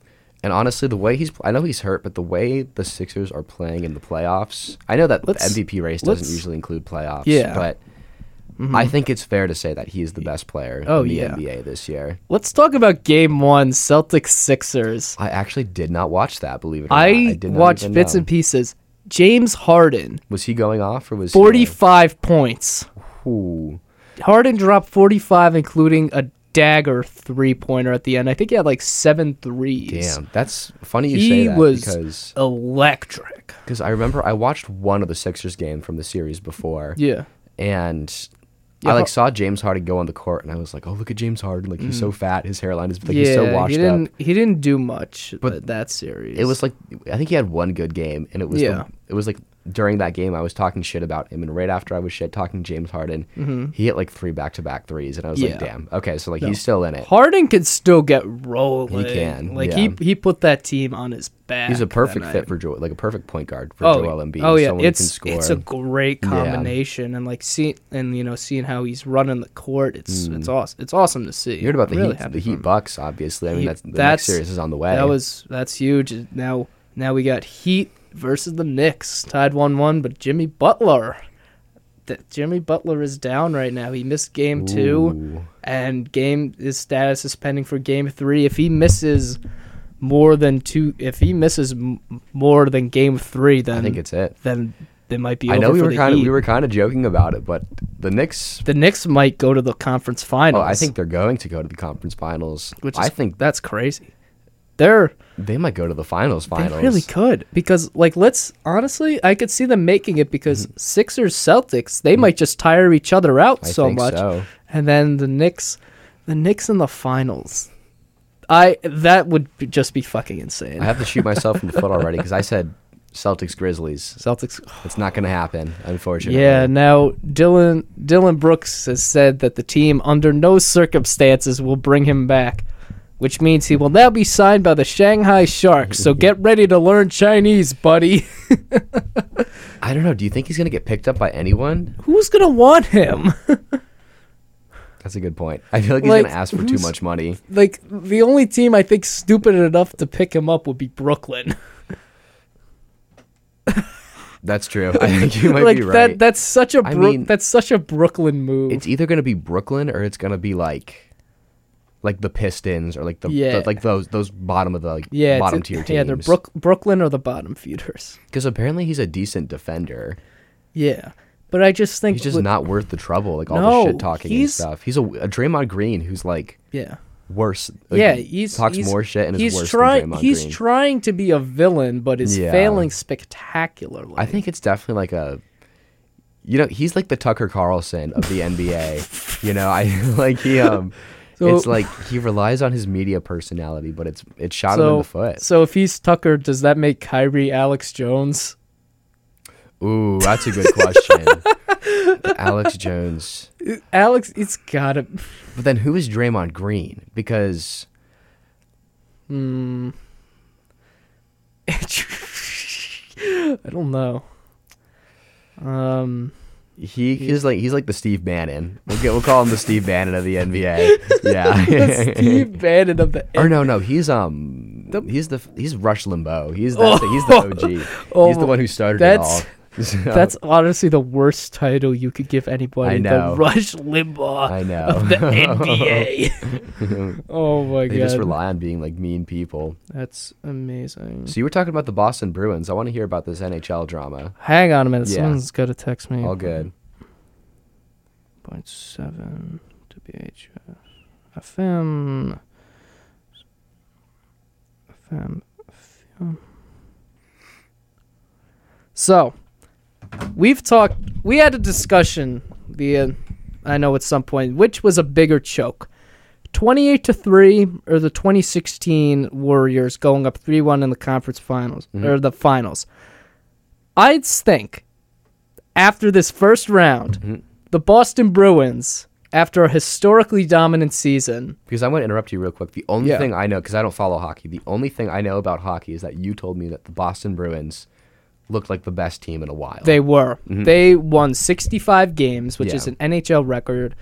And honestly, I know he's hurt, but the way the Sixers are playing in the playoffs, I know that the MVP race doesn't usually include playoffs, but I think it's fair to say that he is the best player in the NBA this year. Let's talk about Game 1, Celtics-Sixers. I actually did not watch that, believe it or not. I watched bits and pieces. James Harden. Was he going off, or was 45 points. Ooh. Harden dropped 45, including a dagger three-pointer at the end. I think he had like 7 threes. Damn, that's funny you say that. He was because electric. Because I remember I watched one of the Sixers game from the series before. Yeah. And I saw James Harden go on the court, and I was like, "Oh, look at James Harden! Like he's so fat, his hairline is like he's so washed up." He didn't do much, but that series. It was like I think he had one good game, and it was it was like during that game I was talking shit about him, and right after I was shit talking James Harden, he hit like 3 back-to-back threes, and I was like, "Damn, okay, so like he's still in it." Harden can still get rolling. He can, like he put that team on his back. He's a perfect fit for Joel, like a perfect point guard for Joel Embiid. Oh yeah, someone who can score. It's a great combination, and like seeing how he's running the court, it's awesome. It's awesome to see. You heard about the Heat Bucks, obviously. I mean, the next series is on the way. That's huge. Now we got Heat versus the Knicks, tied 1-1, but Jimmy Butler is down right now. He missed game 2, and his status is pending for game 3. If he misses more than game 3, then I think it's it. Then they might be. I know we were kind of joking about it, but the Knicks might go to the conference finals. Oh, I think they're going to go to the conference finals. I think that's crazy. They might go to the finals. They really could, because honestly, I could see them making it, because Sixers Celtics, they might just tire each other out so much. And then the Knicks in the finals. That would just be fucking insane. I have to shoot myself in the foot already, because I said Celtics Grizzlies. It's not going to happen, unfortunately. Yeah, now Dylan Brooks has said that the team under no circumstances will bring him back, which means he will now be signed by the Shanghai Sharks. So get ready to learn Chinese, buddy. I don't know. Do you think he's going to get picked up by anyone? Who's going to want him? That's a good point. I feel like he's going to ask for too much money. Like, the only team I think stupid enough to pick him up would be Brooklyn. That's true. I think you might be right. That's such a Brooklyn move. It's either going to be Brooklyn, or it's going to be like the Pistons, or like those bottom of the bottom tier teams. Yeah, they're Brooklyn or the bottom feeders. Because apparently he's a decent defender. Yeah, but I just think he's just not worth the trouble. Like all the shit talking and stuff. He's a Draymond Green who's like worse. Like, he talks more shit and is worse than Draymond Green. He's trying to be a villain, but is failing spectacularly. I think it's definitely like a. He's like the Tucker Carlson of the NBA. So, it's like he relies on his media personality, but it shot him in the foot. So if he's Tucker, does that make Kyrie Alex Jones? Ooh, that's a good question. Alex Jones. It's gotta. But then who is Draymond Green? Because. I don't know. He's like the Steve Bannon. We'll call him the Steve Bannon of the NBA. Yeah, the Steve Bannon of the. Or no, he's Rush Limbaugh. He's the OG. He's the one who started it all. So. That's honestly the worst title you could give anybody. I know. The Rush Limbaugh of the NBA. Oh my god. They just rely on being like mean people. That's amazing. So you were talking about the Boston Bruins. I want to hear about this NHL drama. Hang on a minute. Someone's got to text me. All good. 0.7 WHS FM. So, we had a discussion I know at some point, which was a bigger choke. 28-3 or the 2016 Warriors going up 3-1 in the conference finals or the finals. I think after this first round, the Boston Bruins, after a historically dominant season. Because I'm going to interrupt you real quick. The only thing I know, because I don't follow hockey, the only thing I know about hockey is that you told me that the Boston Bruins looked like the best team in a while. They were. They won 65 games, which is an NHL record.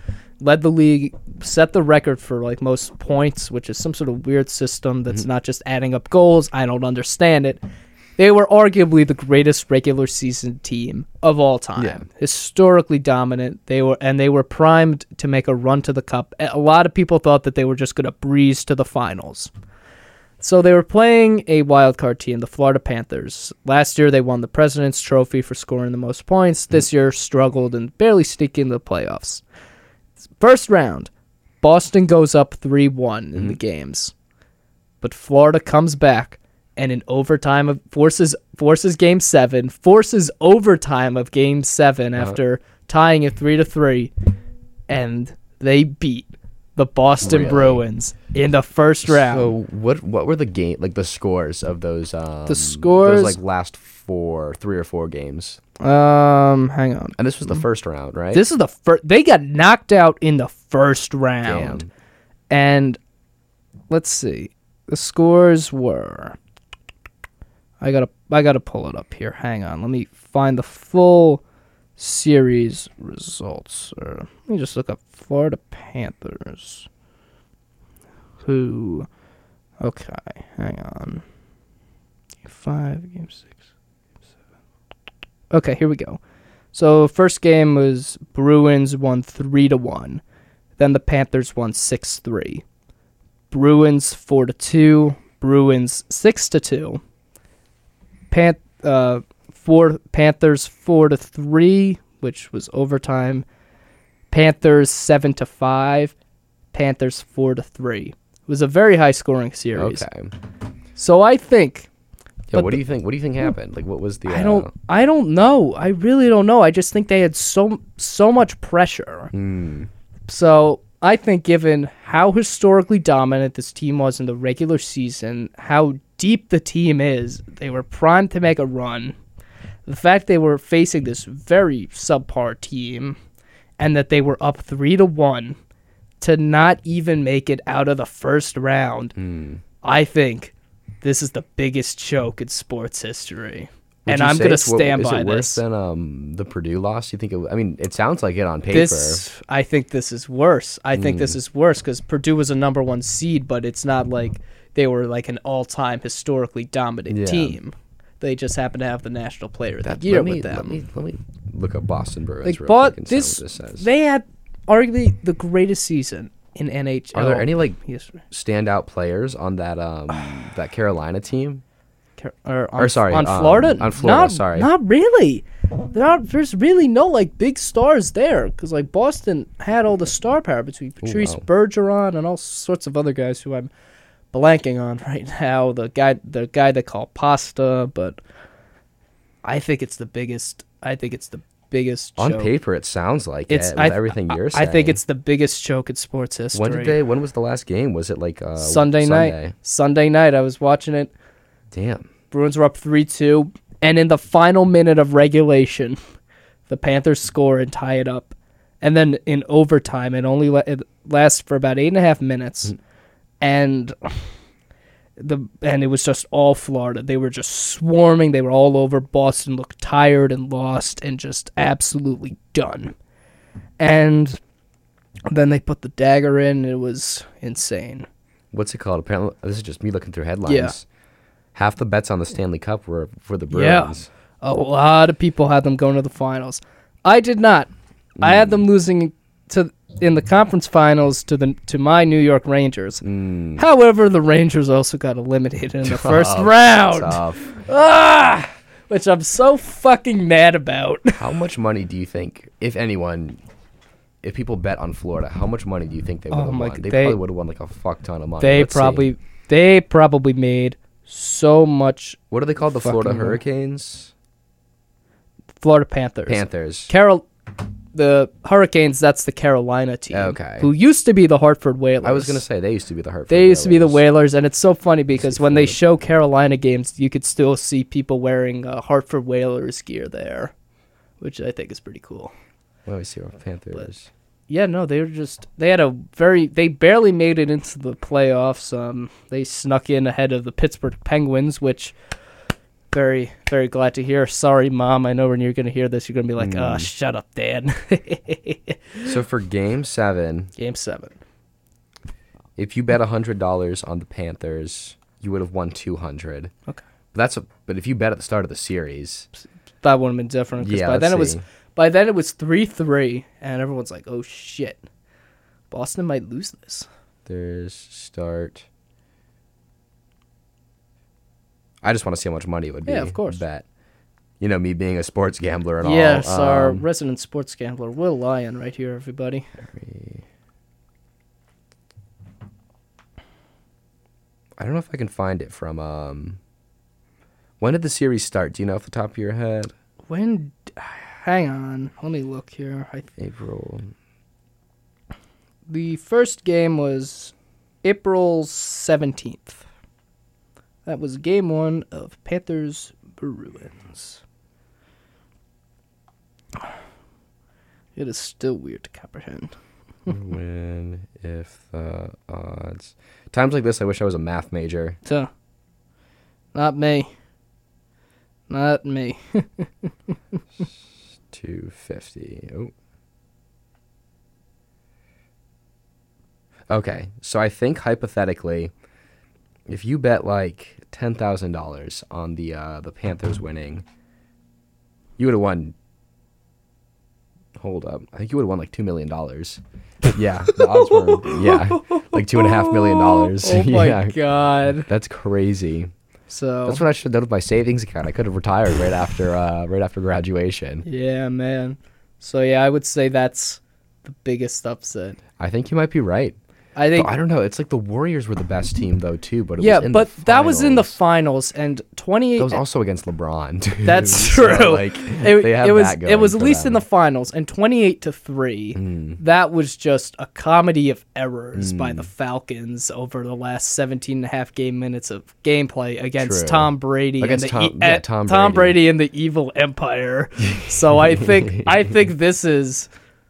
led the league, set the record for like most points, which is some sort of weird system that's not just adding up goals. I don't understand it. They were arguably the greatest regular season team of all time. Yeah. Historically dominant. They were primed to make a run to the cup. A lot of people thought that they were just going to breeze to the finals. So they were playing a wild card team, the Florida Panthers. Last year they won the President's Trophy for scoring the most points. This year struggled and barely sneaked into the playoffs. First round, Boston goes up 3-1 in the games. But Florida comes back and in overtime forces Game 7, forces overtime of Game 7 after tying it 3-3, and they beat the Boston Bruins in the first round. So what were the scores of those? The scores, those last 3 or 4 games. Hang on. And this was the first round, right? This is the first. They got knocked out in the first round. Damn. And let's see. The scores were. I gotta pull it up here. Hang on. Let me find the full series results. Let me just look up Florida Panthers. Okay, hang on. Game 5, Game 6, Game 7. Okay, here we go. So first game was Bruins won 3-1. Then the Panthers won 6-3. Bruins 4-2. Bruins 6-2. Panthers 4-3, which was overtime. Panthers 7-5. Panthers 4-3. It was a very high scoring series. Okay. So I think. Yeah. What do you think? What do you think happened? What was the? I don't know. I really don't know. I just think they had so much pressure. So I think, given how historically dominant this team was in the regular season, how deep the team is, they were primed to make a run. The fact they were facing this very subpar team, and that they were up 3-1 to not even make it out of the first round, I think this is the biggest choke in sports history. And I'm going to stand by this. Is it worse than the Purdue loss? You think it sounds like it on paper. I think this is worse. I think this is worse because Purdue was a number 1 seed, but it's not like they were like an all-time historically dominant team. They just happen to have the National Player of the Year with them. Let me look up Boston Bruins real quick and see what this says. They had arguably the greatest season in NHL. Are there any standout players on that that Carolina team? On Florida? On Florida, sorry. Not really. There's really no big stars there because Boston had all the star power between Patrice Bergeron and all sorts of other guys who I'm blanking on right now. The guy they call Pasta, but I think it's the biggest. I think it's the biggest choke. On paper, it sounds like with everything you're saying. I think it's the biggest choke in sports history. When was the last game? Was it Sunday night? Sunday night. I was watching it. Damn. Bruins were up 3-2, and in the final minute of regulation, the Panthers score and tie it up. And then in overtime, it lasts for about 8.5 minutes, and it was just all Florida. They were just swarming. They were all over. Boston looked tired and lost and just absolutely done. And then they put the dagger in. It was insane. What's it called? Apparently, this is just me looking through headlines. Yeah. Half the bets on the Stanley Cup were for the Bruins. Yeah. A lot of people had them going to the finals. I did not. I had them losing in the conference finals to my New York Rangers. However, the Rangers also got eliminated in the first round. Tough. Which I'm so fucking mad about. How much money do you think, if people bet on Florida, how much money do you think they would have won? They probably would have won a fuck ton of money. They probably made so much. What are they called? The Florida Hurricanes? Florida Panthers. The Hurricanes, that's the Carolina team. Okay. Who used to be the Hartford Whalers. I was going to say, they used to be the Hartford Whalers. They used to be the Whalers, and it's so funny because when they show Carolina games, you could still see people wearing Hartford Whalers gear there, which I think is pretty cool. Well, we see our Panthers. Yeah, no, they barely made it into the playoffs. They snuck in ahead of the Pittsburgh Penguins, which very, very glad to hear. Sorry, Mom. I know when you're going to hear this, you're going to be like, oh, shut up, Dan. So for Game 7... Game 7. If you bet $100 on the Panthers, you would have won $200. Okay. But if you bet at the start of the series... That would have been different. Yeah, by then it was 3-3, and everyone's like, oh, shit. Boston might lose this. There's start... I just want to see how much money it would be. Yeah, of course. Bet. You know, me being a sports gambler and all. Yes, our resident sports gambler, Will Lyon, right here, everybody. I don't know if I can find it from... When did the series start? Do you know off the top of your head? Hang on. Let me look here. April. The first game was April 17th. That was game 1 of Panthers Bruins. It is still weird to comprehend. When, if the odds... Times like this, I wish I was a math major. So, not me. Not me. 250. Oh. Okay, so I think hypothetically, if you bet like $10,000 on the Panthers winning, you would have won. Hold up, I think you would have won like $2 million. Yeah, the odds were like $2.5 million. Oh my god, that's crazy. So that's what I should have done with my savings account. I could have retired right after graduation. Yeah, man. So yeah, I would say that's the biggest upset. I think you might be right. I don't know. It's like the Warriors were the best team though too, but that was in the finals, and 28. That was also against LeBron. Too. That's true. So, like, it was at least in the finals, and 28-3. That was just a comedy of errors by the Falcons over the last 17.5 game minutes of gameplay against Tom Brady Tom Brady and the evil empire. So I think this is.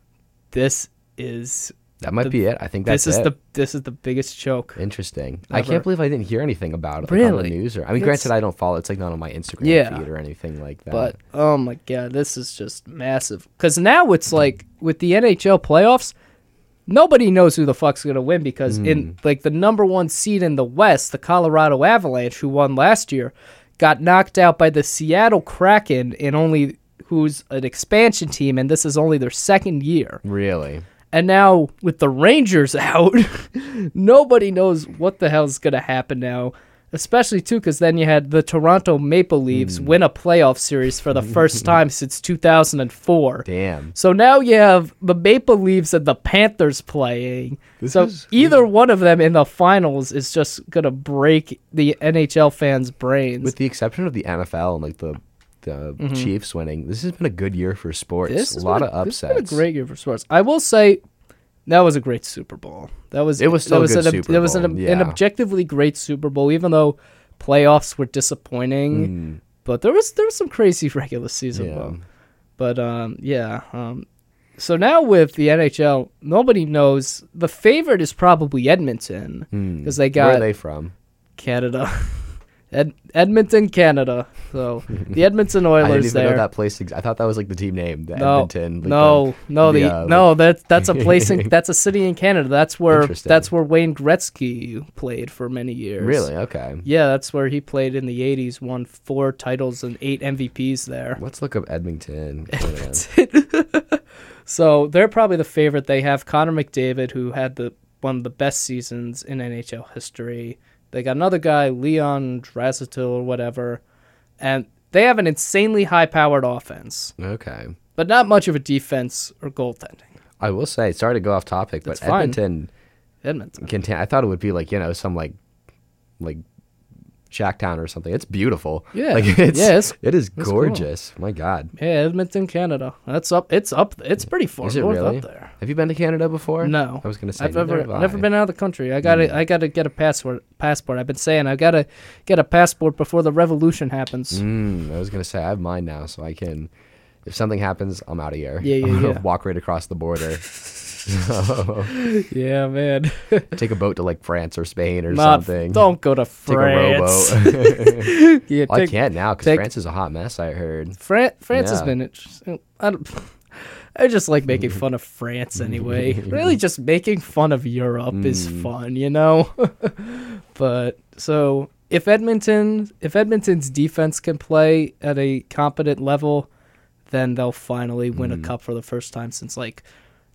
That might be it. I think this is the biggest choke. Interesting. Ever. I can't believe I didn't hear anything about it really? On the news. Granted, I don't follow. It's like not on my Instagram feed or anything like that. But oh my god, this is just massive. Because now it's like with the NHL playoffs, nobody knows who the fuck's gonna win because in like the number 1 seed in the West, the Colorado Avalanche, who won last year, got knocked out by the Seattle Kraken who's an expansion team, and this is only their second year. Really. And now, with the Rangers out, nobody knows what the hell's going to happen now. Especially, too, because then you had the Toronto Maple Leafs win a playoff series for the first time since 2004. Damn. So now you have the Maple Leafs and the Panthers playing. Either one of them in the finals is just going to break the NHL fans' brains. With the exception of the NFL and, like, the Chiefs winning. This has been a good year for sports. A lot of upsets. This has been a great year for sports. I will say that was a great Super Bowl. It was an objectively great Super Bowl, even though playoffs were disappointing. But there was some crazy regular season though. But so now with the NHL, nobody knows. The favorite is probably Edmonton because they got. Where are they from? Canada. Edmonton, Canada. So the Edmonton Oilers. I didn't even know that place. I thought that was like the team name. Edmonton. That's a place. That's a city in Canada. That's where Wayne Gretzky played for many years. Really? Okay. Yeah, that's where he played in the '80s. Won 4 titles and 8 MVPs there. Let's look up Edmonton. So they're probably the favorite. They have Connor McDavid, who had one of the best seasons in NHL history. They got another guy, Leon Draisaitl or whatever, and they have an insanely high-powered offense. Okay. But not much of a defense or goaltending. I will say, sorry to go off topic, but Edmonton. I thought it would be like, some like Shacktown or something. It's beautiful. Yeah. Like it is gorgeous. Cool. My God. Yeah, Edmonton, Canada. It's pretty far north really? Up there. Have you been to Canada before? No. I was going to say I've never been out of the country. I gotta get a passport. I've been saying I gotta get a passport before the revolution happens. I was going to say I have mine now, so I can. If something happens, I'm out of here. Yeah. Walk right across the border. So, Yeah, man. take a boat to like France or Spain or Not, something. don't go to Take France. a rowboat. Yeah, Well, I can't now because take- France is a hot mess, I heard. France has Yeah. been interesting. I just like making fun of France anyway. Really, just making fun of Europe is fun, you know. But so if Edmonton's defense can play at a competent level, then they'll finally win a cup for the first time since like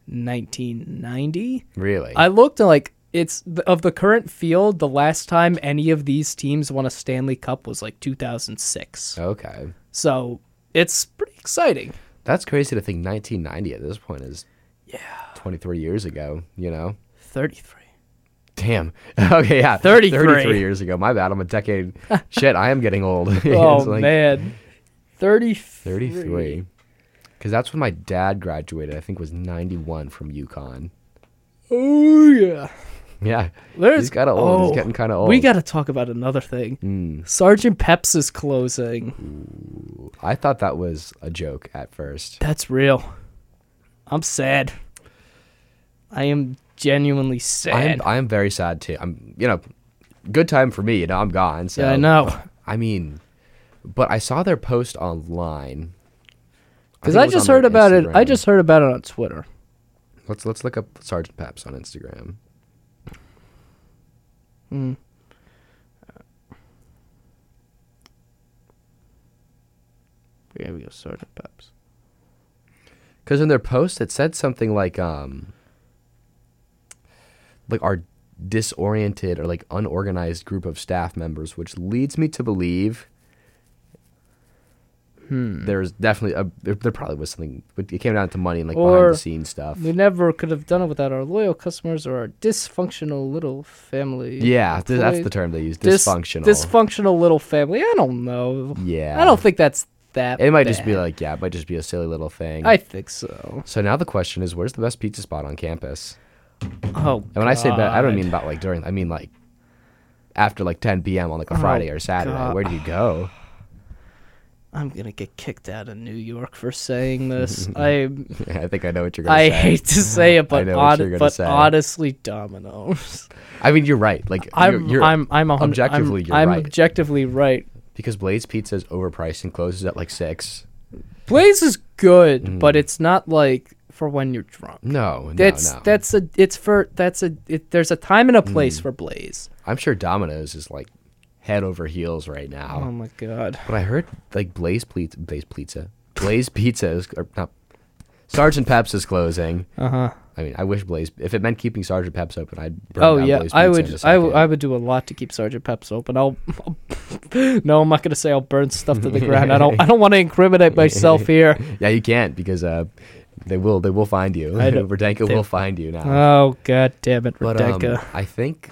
1990. Really? I looked at like of the current field, the last time any of these teams won a Stanley Cup was like 2006. Okay. So it's pretty exciting. That's crazy to think 1990 at this point is 23 years ago, you know? 33. Damn. Okay, yeah. 33 years ago. My bad. I'm a decade. Shit, I am getting old. Oh, It's like man. 33. Because that's when my dad graduated. I think was 91 from UConn. Oh, yeah. Yeah. There's, He's kind of old. He's getting kind of old. We got to talk about another thing. Sergeant Pep's is closing. I thought that was a joke at first. That's real. I'm sad. I am genuinely sad. I am very sad too. I'm, good time for me. I'm gone. So Yeah, I know. I mean, but I saw their post online. Because I just heard about it. I just heard about it on Twitter. Let's look up Sergeant Pep's on Instagram. Here we go, Sergeant Pep's. Because in their post, it said something like our disoriented or like unorganized group of staff members, which leads me to believe there's definitely there probably was something. It came down to money and like Or behind the scenes stuff. We never could have done it without our loyal customers or our dysfunctional little family. Yeah, that's employees. the term they use. Dysfunctional. Dysfunctional little family. I don't know. Yeah. I don't think that's that It might just be bad. like, it might just be a silly little thing. I think so. So now the question is, where's the best pizza spot on campus? Oh, And when I say best, I don't God. mean about like during. I mean like after like 10 p.m. on like a Friday or Saturday. God. Where do you go? I'm gonna get kicked out of New York for saying this. I I think I know what you're gonna say. hate to say it, but know what you're gonna say. honestly, Domino's. I mean, you're right. Like you're I'm objectively, you're I'm right. objectively right. Because Blaze Pizza is overpriced and closes at like 6. Blaze is good, but it's not like for when you're drunk. No. There's a time and a place for Blaze. I'm sure Domino's is like head over heels right now. Oh my god. But I heard like Blaze Pizza is or not. Sergeant Pep's is closing. Uh-huh. I mean, I wish Blaze. If it meant keeping Sergeant Pep's open, I'd burn Oh down yeah, Blaze I Pizza would in a second. I would do a lot to keep Sergeant Pep's open. No, I'm not gonna say I'll burn stuff to the ground. I don't want to incriminate myself here. Yeah, you can't because they will find you. I don't- Verdanka will find you now. Oh god damn it, But Rebecca. I think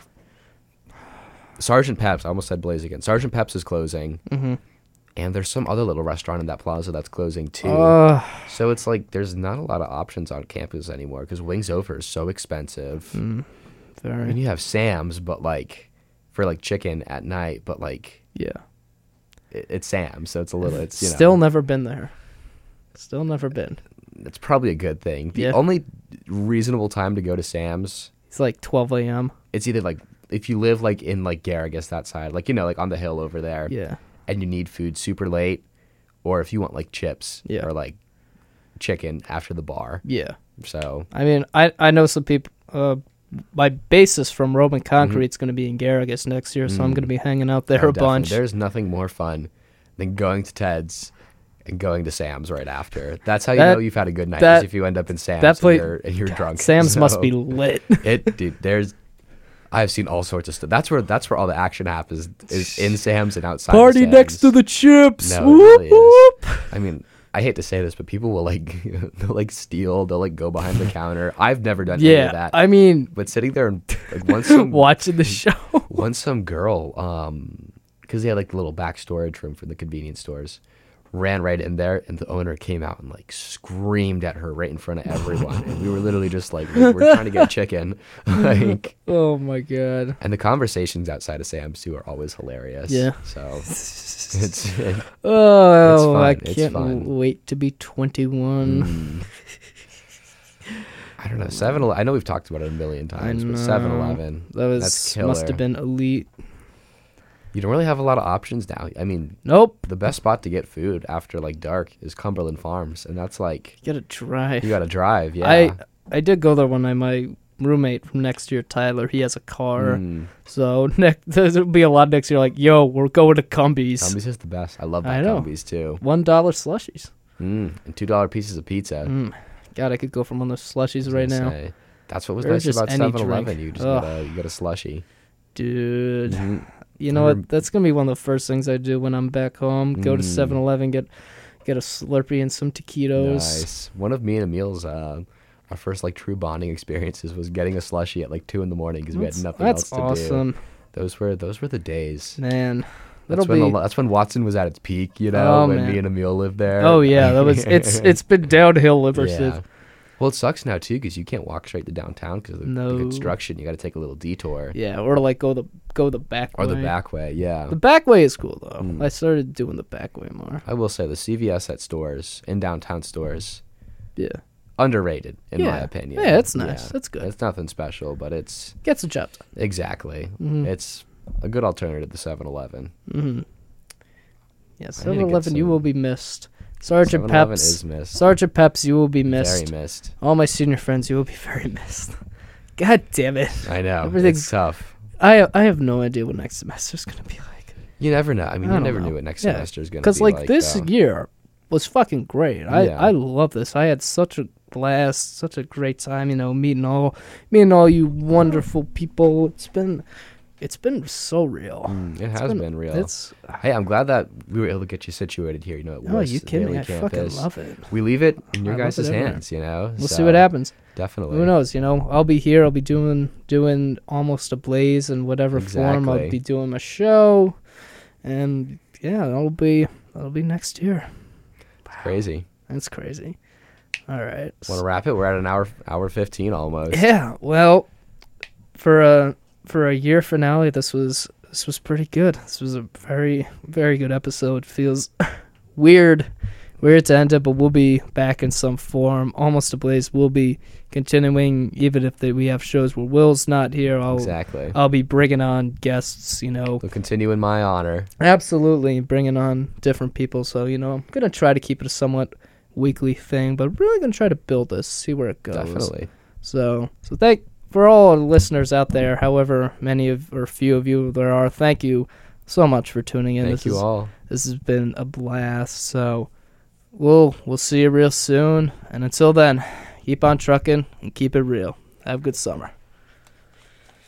Sergeant Pep's. I almost said Blaze again. Sergeant Pep's is closing, and there's some other little restaurant in that plaza that's closing too. So it's like there's not a lot of options on campus anymore because Wings Over is so expensive. Very. And you have Sam's, but like for like chicken at night, but like Yeah. it's Sam's, so it's a little. It's Still never been there. Still never been. It's probably a good thing. The Yeah. only reasonable time to go to Sam's, It's like 12 a.m. it's either like if you live like in like Garrigus, that side, like like on the hill over there. Yeah. And you need food super late, or if you want like chips or like chicken after the bar. Yeah. So I mean, I know some people. My basis from Roman Concrete's going to be in Garrigus next year, so I'm going to be hanging out there a definitely. bunch. There's nothing more fun than going to Ted's and going to Sam's right after. That's how you know you've had a good night. Is if you end up in Sam's and you're drunk. Sam's So, must be lit. Dude. I've seen all sorts of stuff. That's where all the action happens is in Sam's and outside. Party of next to Sam's. the chips. No, Whoop, it really whoop. is. I mean, I hate to say this, but people will like they'll like steal. They'll like go behind the counter. I've never done any of that. I mean, But sitting there and like watching the show. once some girl, because they had like the little back storage room for the convenience stores, ran right in there, and the owner came out and like screamed at her right in front of everyone, and we were literally just like we're trying to get chicken, like. Oh my god. And the conversations outside of Sam's too are always hilarious. Yeah. So Oh, fun. I It's can't fun. wait to be 21. I don't know. 7-Eleven. I know we've talked about it a million times, but 7-Eleven. That's killer. Must have been elite. You don't really have a lot of options now. I mean, nope. The best spot to get food after like dark is Cumberland Farms, and that's like you gotta drive. You gotta drive. Yeah. I did go there one night. My roommate from next year, Tyler, he has a car, so there'll be a lot next year. Like, yo, we're going to Cumbies. Cumbies is the best. I love that Cumbies too. $1 slushies. And $2 pieces of pizza. God, I could go for one of those slushies right now. That's what was nice about 7-Eleven. You just get a slushie. Dude. You know what? That's going to be one of the first things I do when I'm back home. Go to 7-Eleven, get a Slurpee and some taquitos. Nice. One of me and Emil's our first like true bonding experiences was getting a slushie at like 2 a.m. because we had nothing else to do. That's awesome. Those were the days. Man. That's when Watson was at its peak, you know, when me and Emil lived there. Oh yeah, it's been downhill ever since. Well, it sucks now too because you can't walk straight to downtown because of the construction. You got to take a little detour. Yeah, or like go the back way. Or the back way, yeah. The back way is cool though. I started doing the back way more. I will say the CVS at stores in downtown stores. Yeah. Underrated in my opinion. Yeah, it's nice. Yeah. That's good. It's nothing special, but it's gets the job done. Exactly. It's a good alternative to 7-Eleven. Yeah, 7-Eleven, you will be missed. Sergeant Peps is missed. Sergeant Peps, you will be missed. Very missed. All my senior friends, you will be very missed. God damn it. I know. Everything's tough. I have no idea what next semester's going to be like. You never know. I mean, you never knew what next semester's going to be like. Because, this year was fucking great. I love this. I had such a blast, such a great time, meeting all you wonderful people. It's been so real. It has been real. Hey, I'm glad that we were able to get you situated here. You kidding me? I fucking love it. We leave it in your guys' hands. We'll see what happens. Definitely. Who knows? I'll be here. I'll be doing Almost Ablaze in whatever form. I'll be doing my show, and that'll be next year. Wow. Crazy. That's crazy. All right. Want to wrap it? We're at an hour 15 almost. Yeah. Well, for a year finale, this was pretty good. This was a very, very good episode. Feels weird to end it, but we'll be back in some form. Almost Ablaze will be continuing, even if we have shows where Will's not here. I'll be bringing on guests. They'll continue in my honor. Absolutely, bringing on different people. So I'm gonna try to keep it a somewhat weekly thing, but really gonna try to build this, see where it goes. Definitely. So for all the listeners out there, however many or few of you there are, thank you so much for tuning in. Thank you all. This has been a blast. So we'll see you real soon. And until then, keep on trucking and keep it real. Have a good summer.